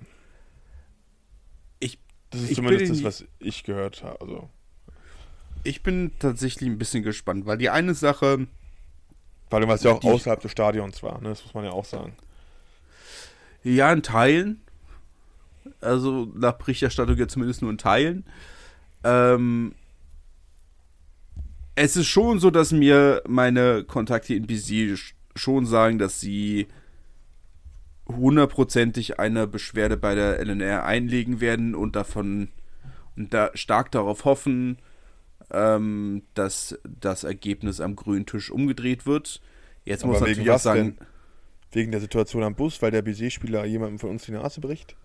ich, das ist ich zumindest das, was ich gehört habe. Also. Ich bin tatsächlich ein bisschen gespannt, weil die eine Sache... Vor allem, weil es ja auch die, außerhalb des Stadions war, ne? Das muss man ja auch sagen. Ja, in Teilen. Also nach Berichterstattung ja zumindest nur in Teilen. Ähm... Es ist schon so, dass mir meine Kontakte in Béziers schon sagen, dass sie hundertprozentig eine Beschwerde bei der L N R einlegen werden und davon und da stark darauf hoffen, ähm, dass das Ergebnis am grünen Tisch umgedreht wird. Jetzt Aber muss man natürlich auch sagen, denn? Wegen der Situation am Bus, weil der Béziers-Spieler jemandem von uns die Nase bricht?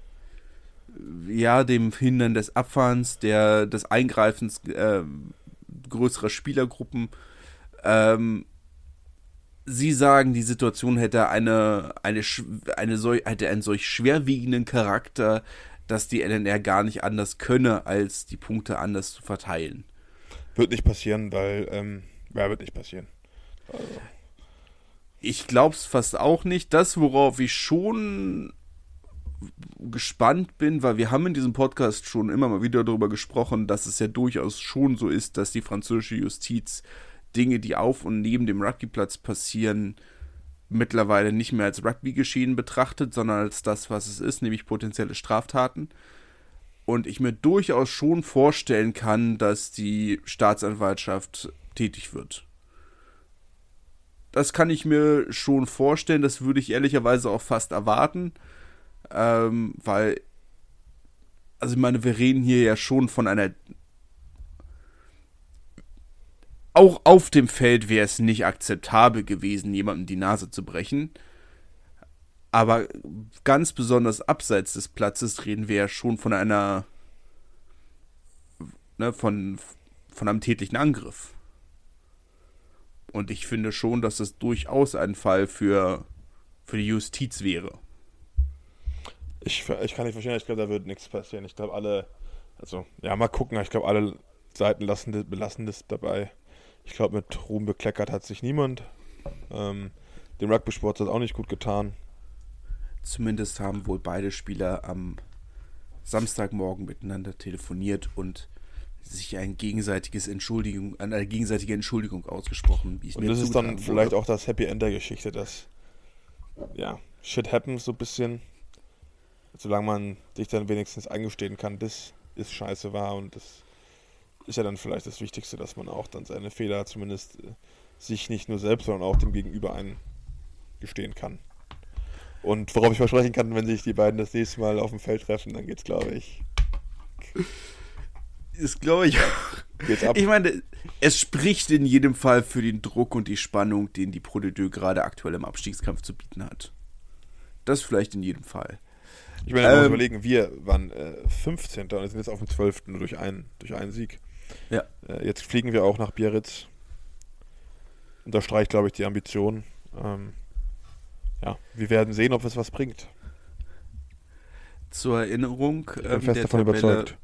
Ja, dem Hindern des Abfahrens, der des Eingreifens äh, größerer Spielergruppen. Ähm, sie sagen, die Situation hätte eine, eine, eine solch, hätte einen solch schwerwiegenden Charakter, dass die L N R gar nicht anders könne, als die Punkte anders zu verteilen. Wird nicht passieren, weil, ähm, ja, wird nicht passieren. Also. Ich glaube es fast auch nicht. Das, worauf ich schon gespannt bin, weil wir haben in diesem Podcast schon immer mal wieder darüber gesprochen, dass es ja durchaus schon so ist, dass die französische Justiz Dinge, die auf und neben dem Rugbyplatz passieren, mittlerweile nicht mehr als Rugby-Geschehen betrachtet, sondern als das, was es ist, nämlich potenzielle Straftaten. Und ich mir durchaus schon vorstellen kann, dass die Staatsanwaltschaft tätig wird. Das kann ich mir schon vorstellen, das würde ich ehrlicherweise auch fast erwarten. Ähm, weil, also ich meine, wir reden hier ja schon von einer, auch auf dem Feld wäre es nicht akzeptabel gewesen, jemandem die Nase zu brechen, aber ganz besonders abseits des Platzes reden wir ja schon von einer, ne, von, von einem tätlichen Angriff. Und ich finde schon, dass das durchaus ein Fall für, für die Justiz wäre. Ich, ich kann nicht verstehen, ich glaube, da wird nichts passieren. Ich glaube, alle, also, ja, mal gucken, ich glaube, alle Seiten lassen, belassen das dabei. Ich glaube, mit Ruhm bekleckert hat sich niemand. Ähm, dem Rugby-Sport hat es auch nicht gut getan. Zumindest haben wohl beide Spieler am Samstagmorgen miteinander telefoniert und sich ein gegenseitiges Entschuldigung, eine gegenseitige Entschuldigung ausgesprochen. Wie und das ist dann vielleicht auch das Happy End der Geschichte, dass, ja, shit happens so ein bisschen. Solange man sich dann wenigstens eingestehen kann, das ist scheiße war und das ist ja dann vielleicht das Wichtigste, dass man auch dann seine Fehler zumindest äh, sich nicht nur selbst, sondern auch dem Gegenüber eingestehen kann. Und worauf ich versprechen kann, wenn sich die beiden das nächste Mal auf dem Feld treffen, dann geht's, glaube ich, Das glaube ich auch. Geht's ab. Ich meine, es spricht in jedem Fall für den Druck und die Spannung, den die Pro de Deux gerade aktuell im Abstiegskampf zu bieten hat. Das vielleicht in jedem Fall. Ich meine, man muss Ähm, überlegen, wir waren äh, fünfzehnter und sind jetzt auf dem zwölften nur durch einen, durch einen Sieg. Ja. Äh, jetzt fliegen wir auch nach Biarritz. Unterstreicht, glaube ich, die Ambition. Ähm, ja, wir werden sehen, ob es was bringt. Zur Erinnerung, Ich bin ähm, fest der davon Tabelle, überzeugt.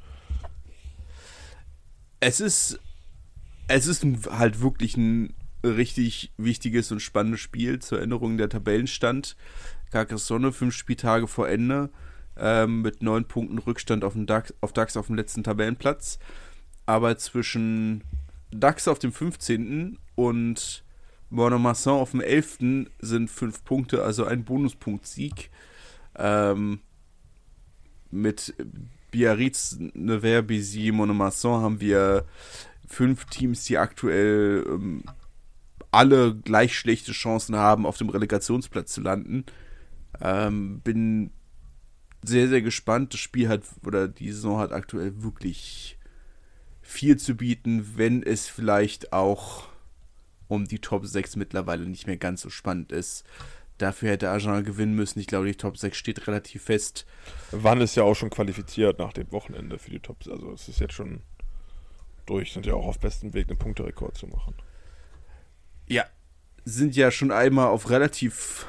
Es ist, es ist ein, halt wirklich ein richtig wichtiges und spannendes Spiel. Zur Erinnerung, der Tabellenstand. Carcassonne, fünf Spieltage vor Ende, ähm, mit neun Punkten Rückstand auf, den DAX, auf DAX auf dem letzten Tabellenplatz. Aber zwischen DAX auf dem fünfzehnten und Mont-de-Marsan auf dem elften sind fünf Punkte, also ein Bonuspunkt-Sieg. Ähm, mit Biarritz, Nevers, Béziers, Mont-de-Marsan haben wir fünf Teams, die aktuell ähm, alle gleich schlechte Chancen haben, auf dem Relegationsplatz zu landen. Ähm, bin sehr, sehr gespannt. Das Spiel hat, oder die Saison hat aktuell wirklich viel zu bieten, wenn es vielleicht auch um die Top sechs mittlerweile nicht mehr ganz so spannend ist. Dafür hätte Agen gewinnen müssen. Ich glaube, die Top sechs steht relativ fest. Wann ist ja auch schon qualifiziert nach dem Wochenende für die Tops. Also es ist jetzt schon durch. Sind ja auch auf bestem Weg, einen Punkterekord zu machen. Ja, sind ja schon einmal auf relativ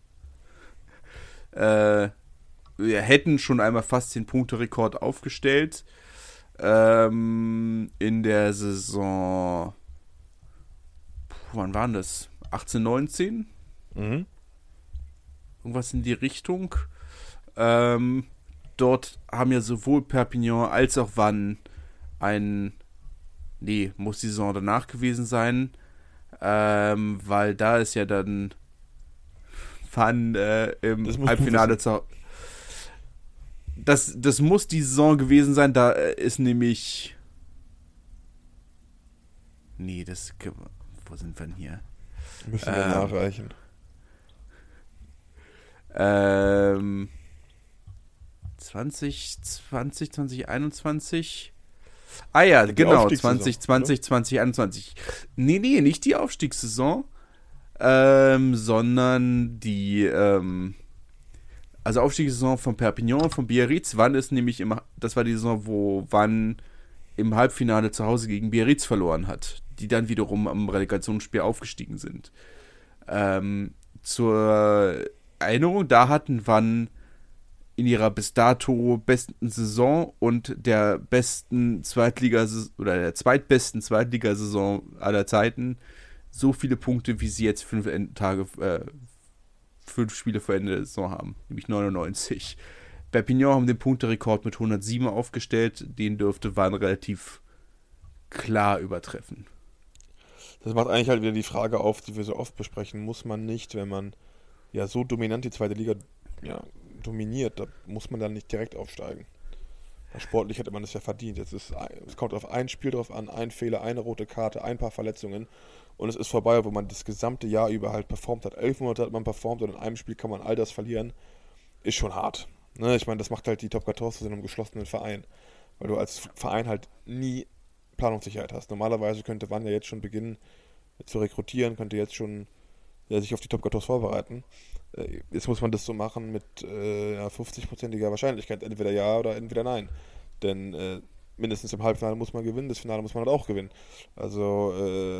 äh, wir hätten schon einmal fast den Punkterekord aufgestellt. Ähm, in der Saison Puh, wann waren das? achtzehn, neunzehn? Mhm. Irgendwas in die Richtung. Ähm, dort haben ja sowohl Perpignan als auch Vannes ein, nee, muss die Saison danach gewesen sein, ähm, weil da ist ja dann Vannes äh, im Das musst du Halbfinale wissen. zu. Das, das muss die Saison gewesen sein, da ist nämlich. Nee, das. Wo sind wir denn hier? Müssen wir Ähm, nachreichen. Ähm, zwanzig zwanzig, zwanzig einundzwanzig. Ah ja, Die genau, Aufstiegssaison, zwanzig zwanzig, zwanzig einundzwanzig. Nee, nee, nicht die Aufstiegssaison, ähm, sondern die, ähm, also Aufstiegssaison von Perpignan, von Biarritz. Vannes ist nämlich im, das war die Saison, wo Vannes im Halbfinale zu Hause gegen Biarritz verloren hat, die dann wiederum am Relegationsspiel aufgestiegen sind. Ähm, zur Erinnerung, da hatten Vannes in ihrer bis dato besten Saison und der besten Zweitliga- oder der zweitbesten Zweitligasaison aller Zeiten so viele Punkte, wie sie jetzt fünf Tage, äh, fünf Spiele vor Ende der Saison haben, nämlich neunundneunzig. Perpignan haben den Punkterekord mit hundertsieben aufgestellt, den dürfte Vannes relativ klar übertreffen. Das macht eigentlich halt wieder die Frage auf, die wir so oft besprechen. Muss man nicht, wenn man ja so dominant die zweite Liga ja, dominiert, da muss man dann nicht direkt aufsteigen. Weil sportlich hätte man das ja verdient. Jetzt ist, es kommt auf ein Spiel drauf an, ein Fehler, eine rote Karte, ein paar Verletzungen und es ist vorbei, wo man das gesamte Jahr über halt performt hat. Elf Monate hat man performt und in einem Spiel kann man all das verlieren. Ist schon hart. Ne? Ich meine, das macht halt die Top vierzehn zu einem geschlossenen Verein. Weil du als Verein halt nie Planungssicherheit hast. Normalerweise könnte Vannes ja jetzt schon beginnen zu rekrutieren, könnte jetzt schon ja, sich auf die Top vierzehn vorbereiten. Äh, jetzt muss man das so machen mit äh, ja, fünfzig-prozentiger Wahrscheinlichkeit. Entweder ja oder entweder nein. Denn äh, mindestens im Halbfinale muss man gewinnen, das Finale muss man halt auch gewinnen. Also,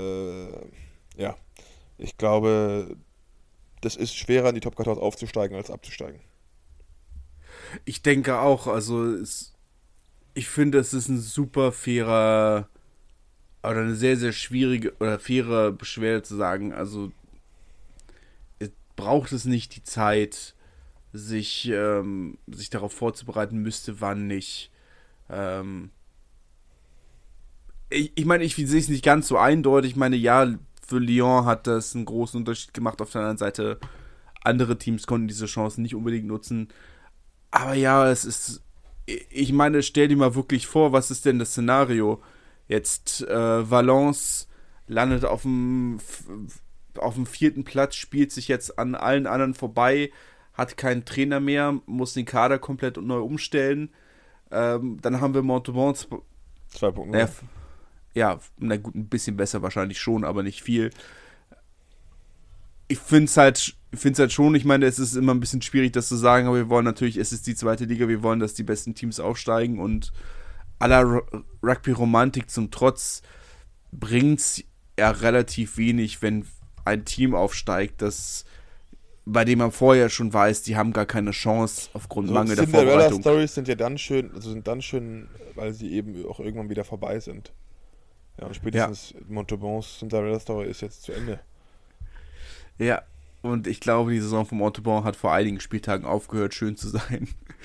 äh, ja, ich glaube, das ist schwerer in die Top vierzehn aufzusteigen, als abzusteigen. Ich denke auch, also es, ich finde, es ist ein super fairer oder eine sehr, sehr schwierige oder faire Beschwerde zu sagen. Also es braucht es nicht die Zeit, sich, ähm, sich darauf vorzubereiten, müsste wann nicht. Ähm, ich ich meine, ich sehe es nicht ganz so eindeutig. Ich meine, ja, für Lyon hat das einen großen Unterschied gemacht. Auf der anderen Seite, andere Teams konnten diese Chancen nicht unbedingt nutzen. Aber ja, es ist, ich meine, stell dir mal wirklich vor, was ist denn das Szenario? Jetzt äh, Valence landet auf dem, auf dem vierten Platz, spielt sich jetzt an allen anderen vorbei, hat keinen Trainer mehr, muss den Kader komplett neu umstellen. Ähm, dann haben wir Montauban. zwei Punkt null. Äh, ja, na gut, ein bisschen besser wahrscheinlich schon, aber nicht viel. Ich finde es halt, halt schon, ich meine, es ist immer ein bisschen schwierig, das zu sagen, aber wir wollen natürlich, es ist die zweite Liga, wir wollen, dass die besten Teams aufsteigen und aller Rugby-Romantik zum Trotz bringt es ja relativ wenig, wenn ein Team aufsteigt, das bei dem man vorher schon weiß, die haben gar keine Chance aufgrund So, mangelnder Vorbereitung. Cinderella-Stories sind ja dann schön, also sind dann schön, weil sie eben auch irgendwann wieder vorbei sind. Ja, und spätestens ja. Montauban's Cinderella-Story ist jetzt zu Ende. Ja, und ich glaube, die Saison von Montauban hat vor einigen Spieltagen aufgehört, schön zu sein.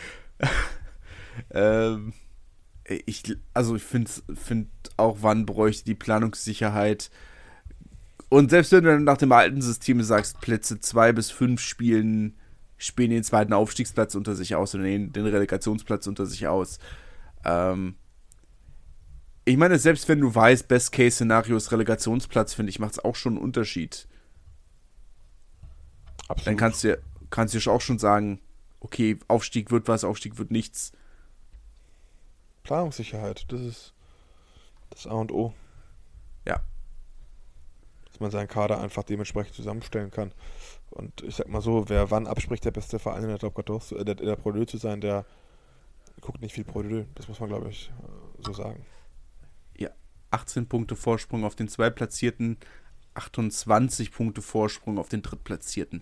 ähm, ich, also ich finde find auch, wann bräuchte die Planungssicherheit. Und selbst wenn du dann nach dem alten System sagst, Plätze zwei bis fünf spielen, spielen den zweiten Aufstiegsplatz unter sich aus oder den, den Relegationsplatz unter sich aus. Ähm, ich meine, selbst wenn du weißt, Best-Case-Szenario ist Relegationsplatz, finde ich, macht es auch schon einen Unterschied. Absolut. Dann kannst du kannst du auch schon sagen, okay, Aufstieg wird was, Aufstieg wird nichts. Planungssicherheit, das ist das A und O. Ja. Dass man seinen Kader einfach dementsprechend zusammenstellen kann. Und ich sag mal so, wer wann abspricht, der beste Verein in der Top vierzehn, äh, in der Pro deux zu sein, der guckt nicht viel Pro deux. Das muss man, glaube ich, so sagen. Ja, achtzehn Punkte Vorsprung auf den Zweitplatzierten, achtundzwanzig Punkte Vorsprung auf den Drittplatzierten.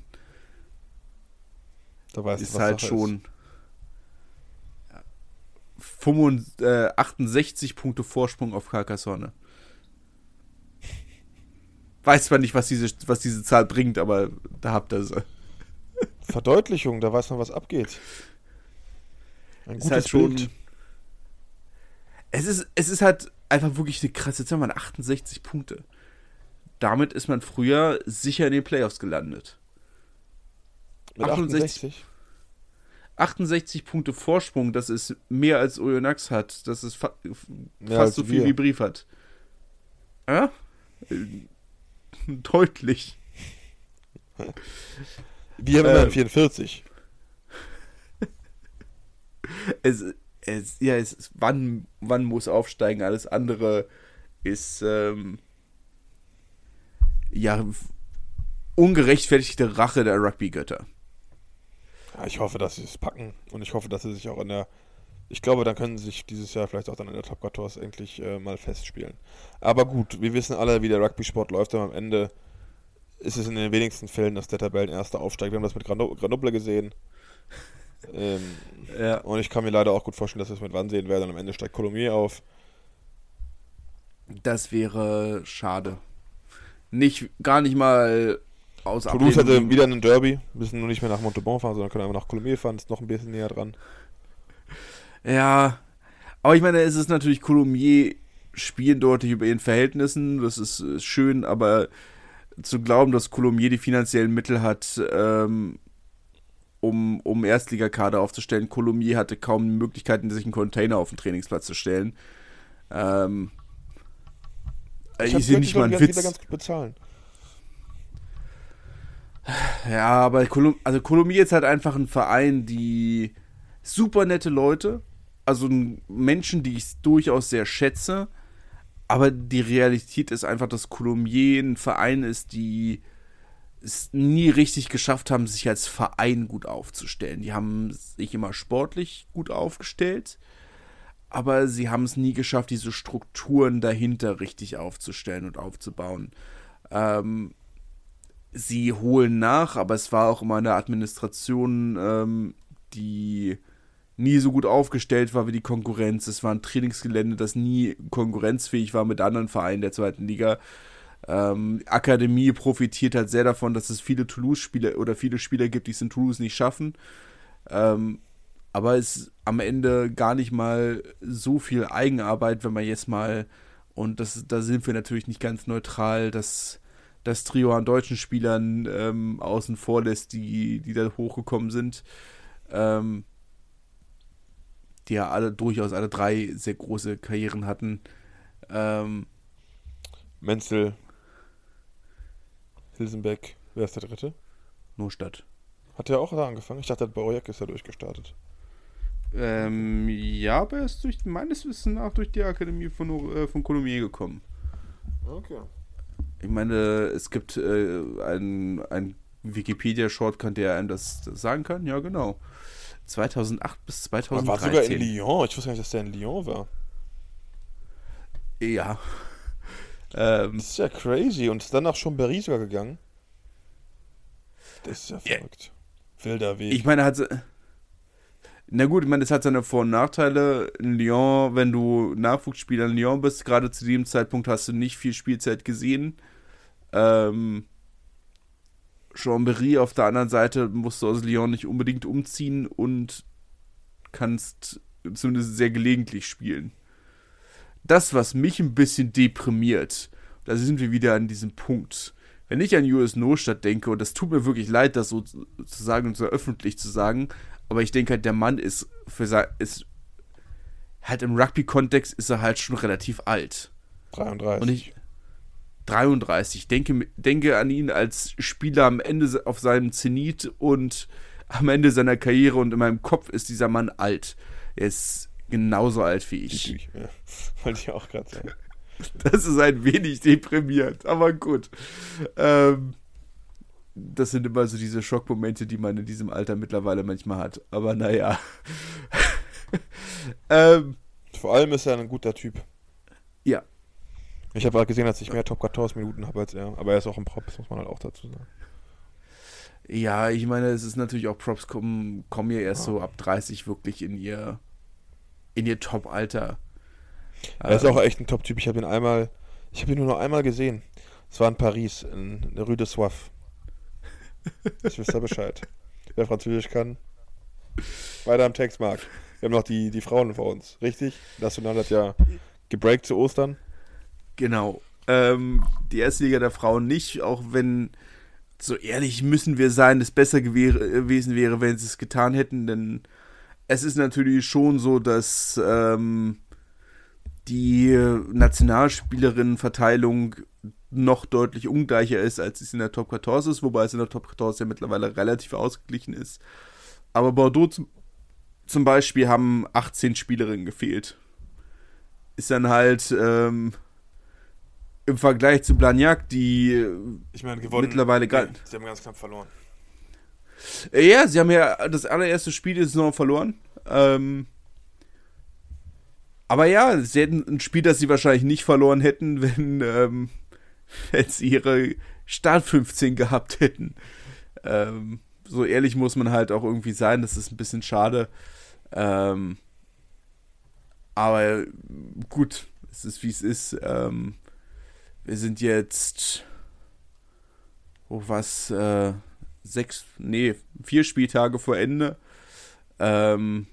Da weißt ist du, was halt Sache schon ist. äh, achtundsechzig Punkte Vorsprung auf Carcassonne. Weiß zwar nicht, was diese, was diese Zahl bringt, aber da habt ihr sie. Verdeutlichung, da weiß man, was abgeht. Ein ist halt schon. Bild. Es ist, es ist halt einfach wirklich eine krasse, jetzt haben wir achtundsechzig Punkte. Damit ist man früher sicher in den Playoffs gelandet. Mit achtundsechzig? achtundsechzig Punkte Vorsprung, das ist mehr als Oyonnax hat. Das ist fa- mehr fast so viel wir. wie Brief hat. Ja? Deutlich. Wir haben immerhin vierundvierzig. Es, es, ja, es ist, wann, wann muss aufsteigen? Alles andere ist ähm, ja ungerechtfertigte Rache der Rugby-Götter. Ja, ich hoffe, dass sie es packen und ich hoffe, dass sie sich auch in der, ich glaube, dann können sie sich dieses Jahr vielleicht auch dann in der Top vierzehn endlich äh, mal festspielen. Aber gut, wir wissen alle, wie der Rugby-Sport läuft, aber am Ende ist es in den wenigsten Fällen, dass der Tabellenerste aufsteigt. Wir haben das mit Grenoble, Grenoble gesehen. ähm, ja. Und ich kann mir leider auch gut vorstellen, dass wir es mit Wann sehen werden und am Ende steigt Colomiers auf. Das wäre schade. Nicht, gar nicht mal aus Toulouse hätte wieder einen Derby, müssen nur nicht mehr nach Montauban fahren, sondern können einfach nach Colomiers fahren, ist noch ein bisschen näher dran. Ja, aber ich meine, es ist natürlich, Colomiers spielen deutlich über ihren Verhältnissen, das ist, ist schön, aber zu glauben, dass Colomiers die finanziellen Mittel hat, ähm, um, um Erstligakader aufzustellen. Colomiers hatte kaum Möglichkeiten, sich einen Container auf den Trainingsplatz zu stellen. Ähm, ich ich sehe nicht mal einen Witz. Ganz gut bezahlen. Ja, aber Colum- also Colomiers ist halt einfach ein Verein, die super nette Leute, also Menschen, die ich durchaus sehr schätze, aber die Realität ist einfach, dass Colomiers ein Verein ist, die es nie richtig geschafft haben, sich als Verein gut aufzustellen. Die haben sich immer sportlich gut aufgestellt, aber sie haben es nie geschafft, diese Strukturen dahinter richtig aufzustellen und aufzubauen. Ähm, sie holen nach, aber es war auch immer eine Administration, ähm, die nie so gut aufgestellt war wie die Konkurrenz. Es war ein Trainingsgelände, das nie konkurrenzfähig war mit anderen Vereinen der zweiten Liga. Ähm, Akademie profitiert halt sehr davon, dass es viele Toulouse-Spieler oder viele Spieler gibt, die es in Toulouse nicht schaffen. Ähm, aber es ist am Ende gar nicht mal so viel Eigenarbeit, wenn man jetzt mal, und das, da sind wir natürlich nicht ganz neutral, dass das Trio an deutschen Spielern ähm, außen vor lässt, die, die da hochgekommen sind. Ähm, die ja alle durchaus alle drei sehr große Karrieren hatten. Ähm, Menzel, Hilsenbeck, wer ist der dritte? Nostadt. Hat der auch da angefangen? Ich dachte, bei Oyek ist er durchgestartet. Ähm, ja, aber er ist durch, meines Wissens nach durch die Akademie von, äh, von Colomiers gekommen. Okay. Ich meine, es gibt äh, einen, einen Wikipedia-Shortcut, der einem das, das sagen kann. Ja, genau. zweitausendacht bis Er zweitausenddreizehn. war sogar in Lyon. Ich wusste gar nicht, dass der in Lyon war. Ja. ähm, Das ist ja crazy. Und ist dann nach Chambéry sogar gegangen. Das ist ja verrückt. Yeah. Wilder Weg. Ich meine, hat na gut, ich meine, das hat seine Vor- und Nachteile. In Lyon, wenn du Nachwuchsspieler in Lyon bist, gerade zu dem Zeitpunkt hast du nicht viel Spielzeit gesehen. Ähm, Chambéry auf der anderen Seite musst du aus Lyon nicht unbedingt umziehen und kannst zumindest sehr gelegentlich spielen. Das, was mich ein bisschen deprimiert, da sind wir wieder an diesem Punkt. Wenn ich an Julius Nostadt denke, und das tut mir wirklich leid, das so zu sagen und so öffentlich zu sagen, aber ich denke halt, der Mann ist für sein, ist halt im Rugby-Kontext ist er halt schon relativ alt. dreiunddreißig. Und ich dreiunddreißig. Denke, denke an ihn als Spieler am Ende auf seinem Zenit und am Ende seiner Karriere, und in meinem Kopf ist dieser Mann alt. Er ist genauso alt wie ich. Ja, wollte ich auch gerade sagen. Das ist ein wenig deprimierend, aber gut. Ähm, das sind immer so diese Schockmomente, die man in diesem Alter mittlerweile manchmal hat. Aber naja. ähm, Vor allem ist er ein guter Typ. Ja. Ich habe gerade gesehen, dass ich mehr Top vierzehn Minuten habe als er. Aber er ist auch ein Prop, das muss man halt auch dazu sagen. Ja, ich meine, es ist natürlich auch, Props kommen, kommen ja erst Ja. so ab dreißig wirklich in ihr in ihr Top-Alter. Er ist auch echt ein Top-Typ. Ich habe ihn einmal, ich habe ihn nur noch einmal gesehen. Es war in Paris, in der Rue de Soif. Ich wisst ja Bescheid. Wer Französisch kann, weiter am Textmarkt. Wir haben noch die, die Frauen vor uns, richtig? National hat ja gebreakt zu Ostern. Genau. Ähm, die erste Liga der Frauen nicht, auch wenn, so ehrlich müssen wir sein, es besser gewähr- gewesen wäre, wenn sie es getan hätten, denn es ist natürlich schon so, dass ähm, die Nationalspielerinnenverteilung noch deutlich ungleicher ist, als es in der Top vierzehn ist, wobei es in der Top vierzehn ja mittlerweile relativ ausgeglichen ist. Aber Bordeaux zum, zum Beispiel haben achtzehn Spielerinnen gefehlt. Ist dann halt ähm, im Vergleich zu Blagnac, die Ich meine, gewonnen. mittlerweile gar Nee, sie haben ganz knapp verloren. Ja, sie haben ja das allererste Spiel der Saison verloren. Ähm, aber ja, sie hätten ein Spiel, das sie wahrscheinlich nicht verloren hätten, wenn, ähm, wenn sie ihre Start fünfzehn gehabt hätten. Ähm, so ehrlich muss man halt auch irgendwie sein, das ist ein bisschen schade. Ähm, aber gut, es ist wie es ist. Ähm, wir sind jetzt, oh was, äh, sechs, nee, vier Spieltage vor Ende. Ähm,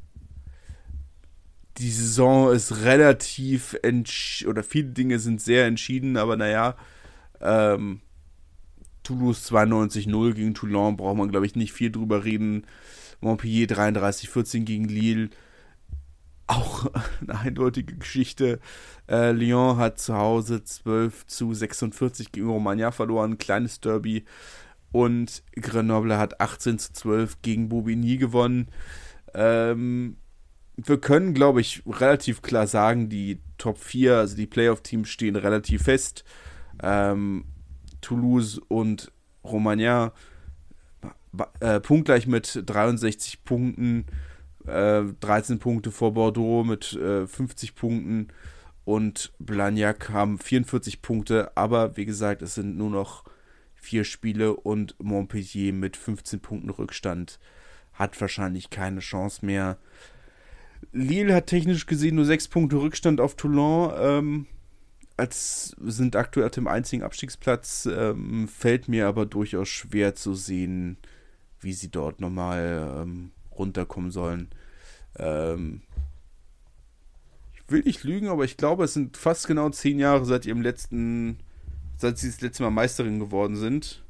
die Saison ist relativ entsch- oder viele Dinge sind sehr entschieden, aber naja, ähm, Toulouse zweiundneunzig null gegen Toulon, braucht man glaube ich nicht viel drüber reden. Montpellier dreiunddreißig vierzehn gegen Lille, auch eine eindeutige Geschichte. Äh, Lyon hat zu Hause zwölf zu sechsundvierzig gegen Romagna verloren, ein kleines Derby. Und Grenoble hat achtzehn zu zwölf gegen Bobigny gewonnen. Ähm, wir können, glaube ich, relativ klar sagen, die Top vier, also die Playoff-Teams, stehen relativ fest. Ähm, Toulouse und Romagna äh, punktgleich mit dreiundsechzig Punkten, äh, dreizehn Punkte vor Bordeaux mit äh, fünfzig Punkten, und Blagnac haben vierundvierzig Punkte, aber wie gesagt, es sind nur noch vier Spiele, und Montpellier mit fünfzehn Punkten Rückstand hat wahrscheinlich keine Chance mehr. Lille hat technisch gesehen nur sechs Punkte Rückstand auf Toulon, ähm, als sind aktuell auf dem einzigen Abstiegsplatz, ähm, fällt mir aber durchaus schwer zu sehen, wie sie dort nochmal ähm, runterkommen sollen. Ähm, ich will nicht lügen, aber ich glaube, es sind fast genau zehn Jahre seit ihrem letzten seit sie das letzte Mal Meisterin geworden sind.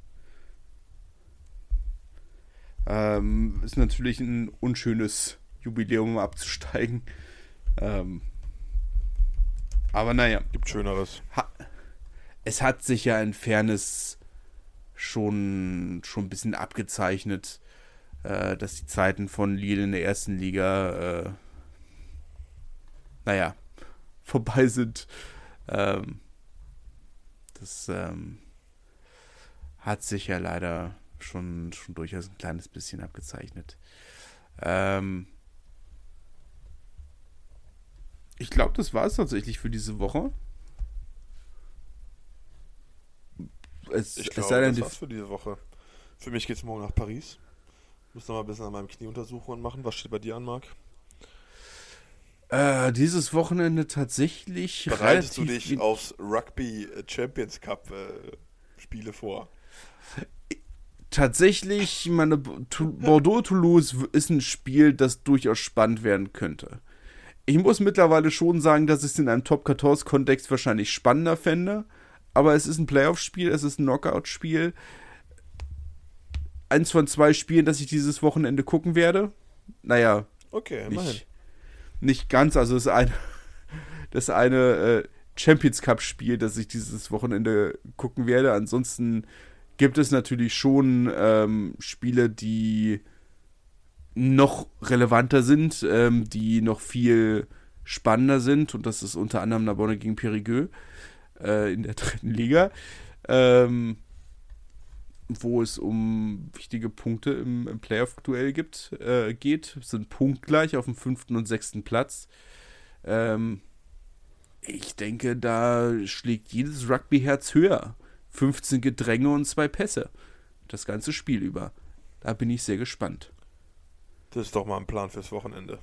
Ähm, ist natürlich ein unschönes Jubiläum, um abzusteigen. Ähm, aber naja. Gibt Schöneres. Ha- es hat sich ja in Fairness schon, schon ein bisschen abgezeichnet. äh, dass die Zeiten von Lille in der ersten Liga, äh, naja, vorbei sind. Ähm, das ähm, hat sich ja leider schon, schon durchaus ein kleines bisschen abgezeichnet. Ähm, ich glaube, das war es tatsächlich für diese Woche. Es, Ich es glaube, sei denn, das die war's für diese Woche. Für mich geht's morgen nach Paris. Muss noch mal ein bisschen an meinem Knie Untersuchungen machen. Was steht bei dir an, Marc? Äh, dieses Wochenende tatsächlich Bereitest du relativ dich win- aufs Rugby Champions Cup äh, Spiele vor? tatsächlich, meine Bordeaux-Toulouse ist ein Spiel, das durchaus spannend werden könnte. Ich muss mittlerweile schon sagen, dass ich es in einem Top vierzehn Kontext wahrscheinlich spannender fände, aber es ist ein Playoff-Spiel, es ist ein Knockout-Spiel. Eins von zwei Spielen, das ich dieses Wochenende gucken werde. Naja, Okay, immerhin. nicht, nicht ganz, also das eine, das eine äh, Champions Cup-Spiel, das ich dieses Wochenende gucken werde. Ansonsten gibt es natürlich schon ähm, Spiele, die noch relevanter sind, ähm, die noch viel spannender sind. Und das ist unter anderem Narbonne gegen Périgueux äh, in der dritten Liga, ähm, wo es um wichtige Punkte im, im Playoff-Duell gibt, äh, geht. Es sind punktgleich auf dem fünften und sechsten Platz. Ähm, ich denke, da schlägt jedes Rugby-Herz höher. fünfzehn Gedränge und zwei Pässe. Das ganze Spiel über. Da bin ich sehr gespannt. Das ist doch mal ein Plan fürs Wochenende.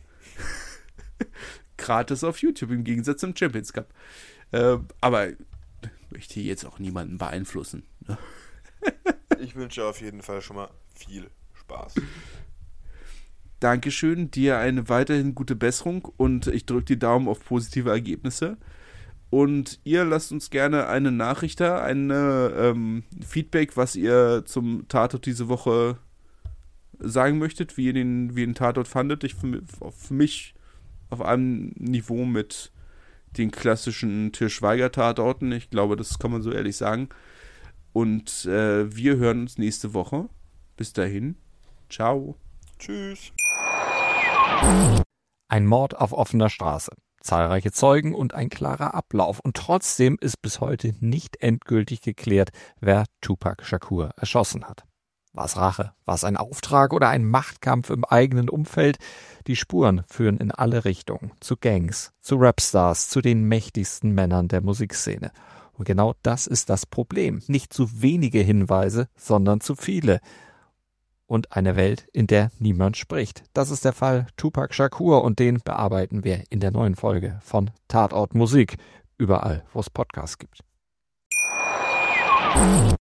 Gratis auf YouTube im Gegensatz zum Champions Cup. Äh, aber ich möchte jetzt auch niemanden beeinflussen. Ne? Ich wünsche auf jeden Fall schon mal viel Spaß. Dankeschön, dir eine weiterhin gute Besserung und ich drücke die Daumen auf positive Ergebnisse. Und ihr lasst uns gerne eine Nachricht da, ein ähm, Feedback, was ihr zum Tatort diese Woche sagen möchtet, wie ihr den, wie ihr den Tatort fandet. Ich für, für mich auf einem Niveau mit den klassischen Til Schweiger-Tatorten. Ich glaube, das kann man so ehrlich sagen. Und äh, wir hören uns nächste Woche. Bis dahin. Ciao. Tschüss. Ein Mord auf offener Straße. Zahlreiche Zeugen und ein klarer Ablauf. Und trotzdem ist bis heute nicht endgültig geklärt, wer Tupac Shakur erschossen hat. War es Rache? War es ein Auftrag oder ein Machtkampf im eigenen Umfeld? Die Spuren führen in alle Richtungen. Zu Gangs, zu Rapstars, zu den mächtigsten Männern der Musikszene. Und genau das ist das Problem. Nicht zu wenige Hinweise, sondern zu viele. Und eine Welt, in der niemand spricht. Das ist der Fall Tupac Shakur und den bearbeiten wir in der neuen Folge von Tatort Musik. Überall, wo es Podcasts gibt.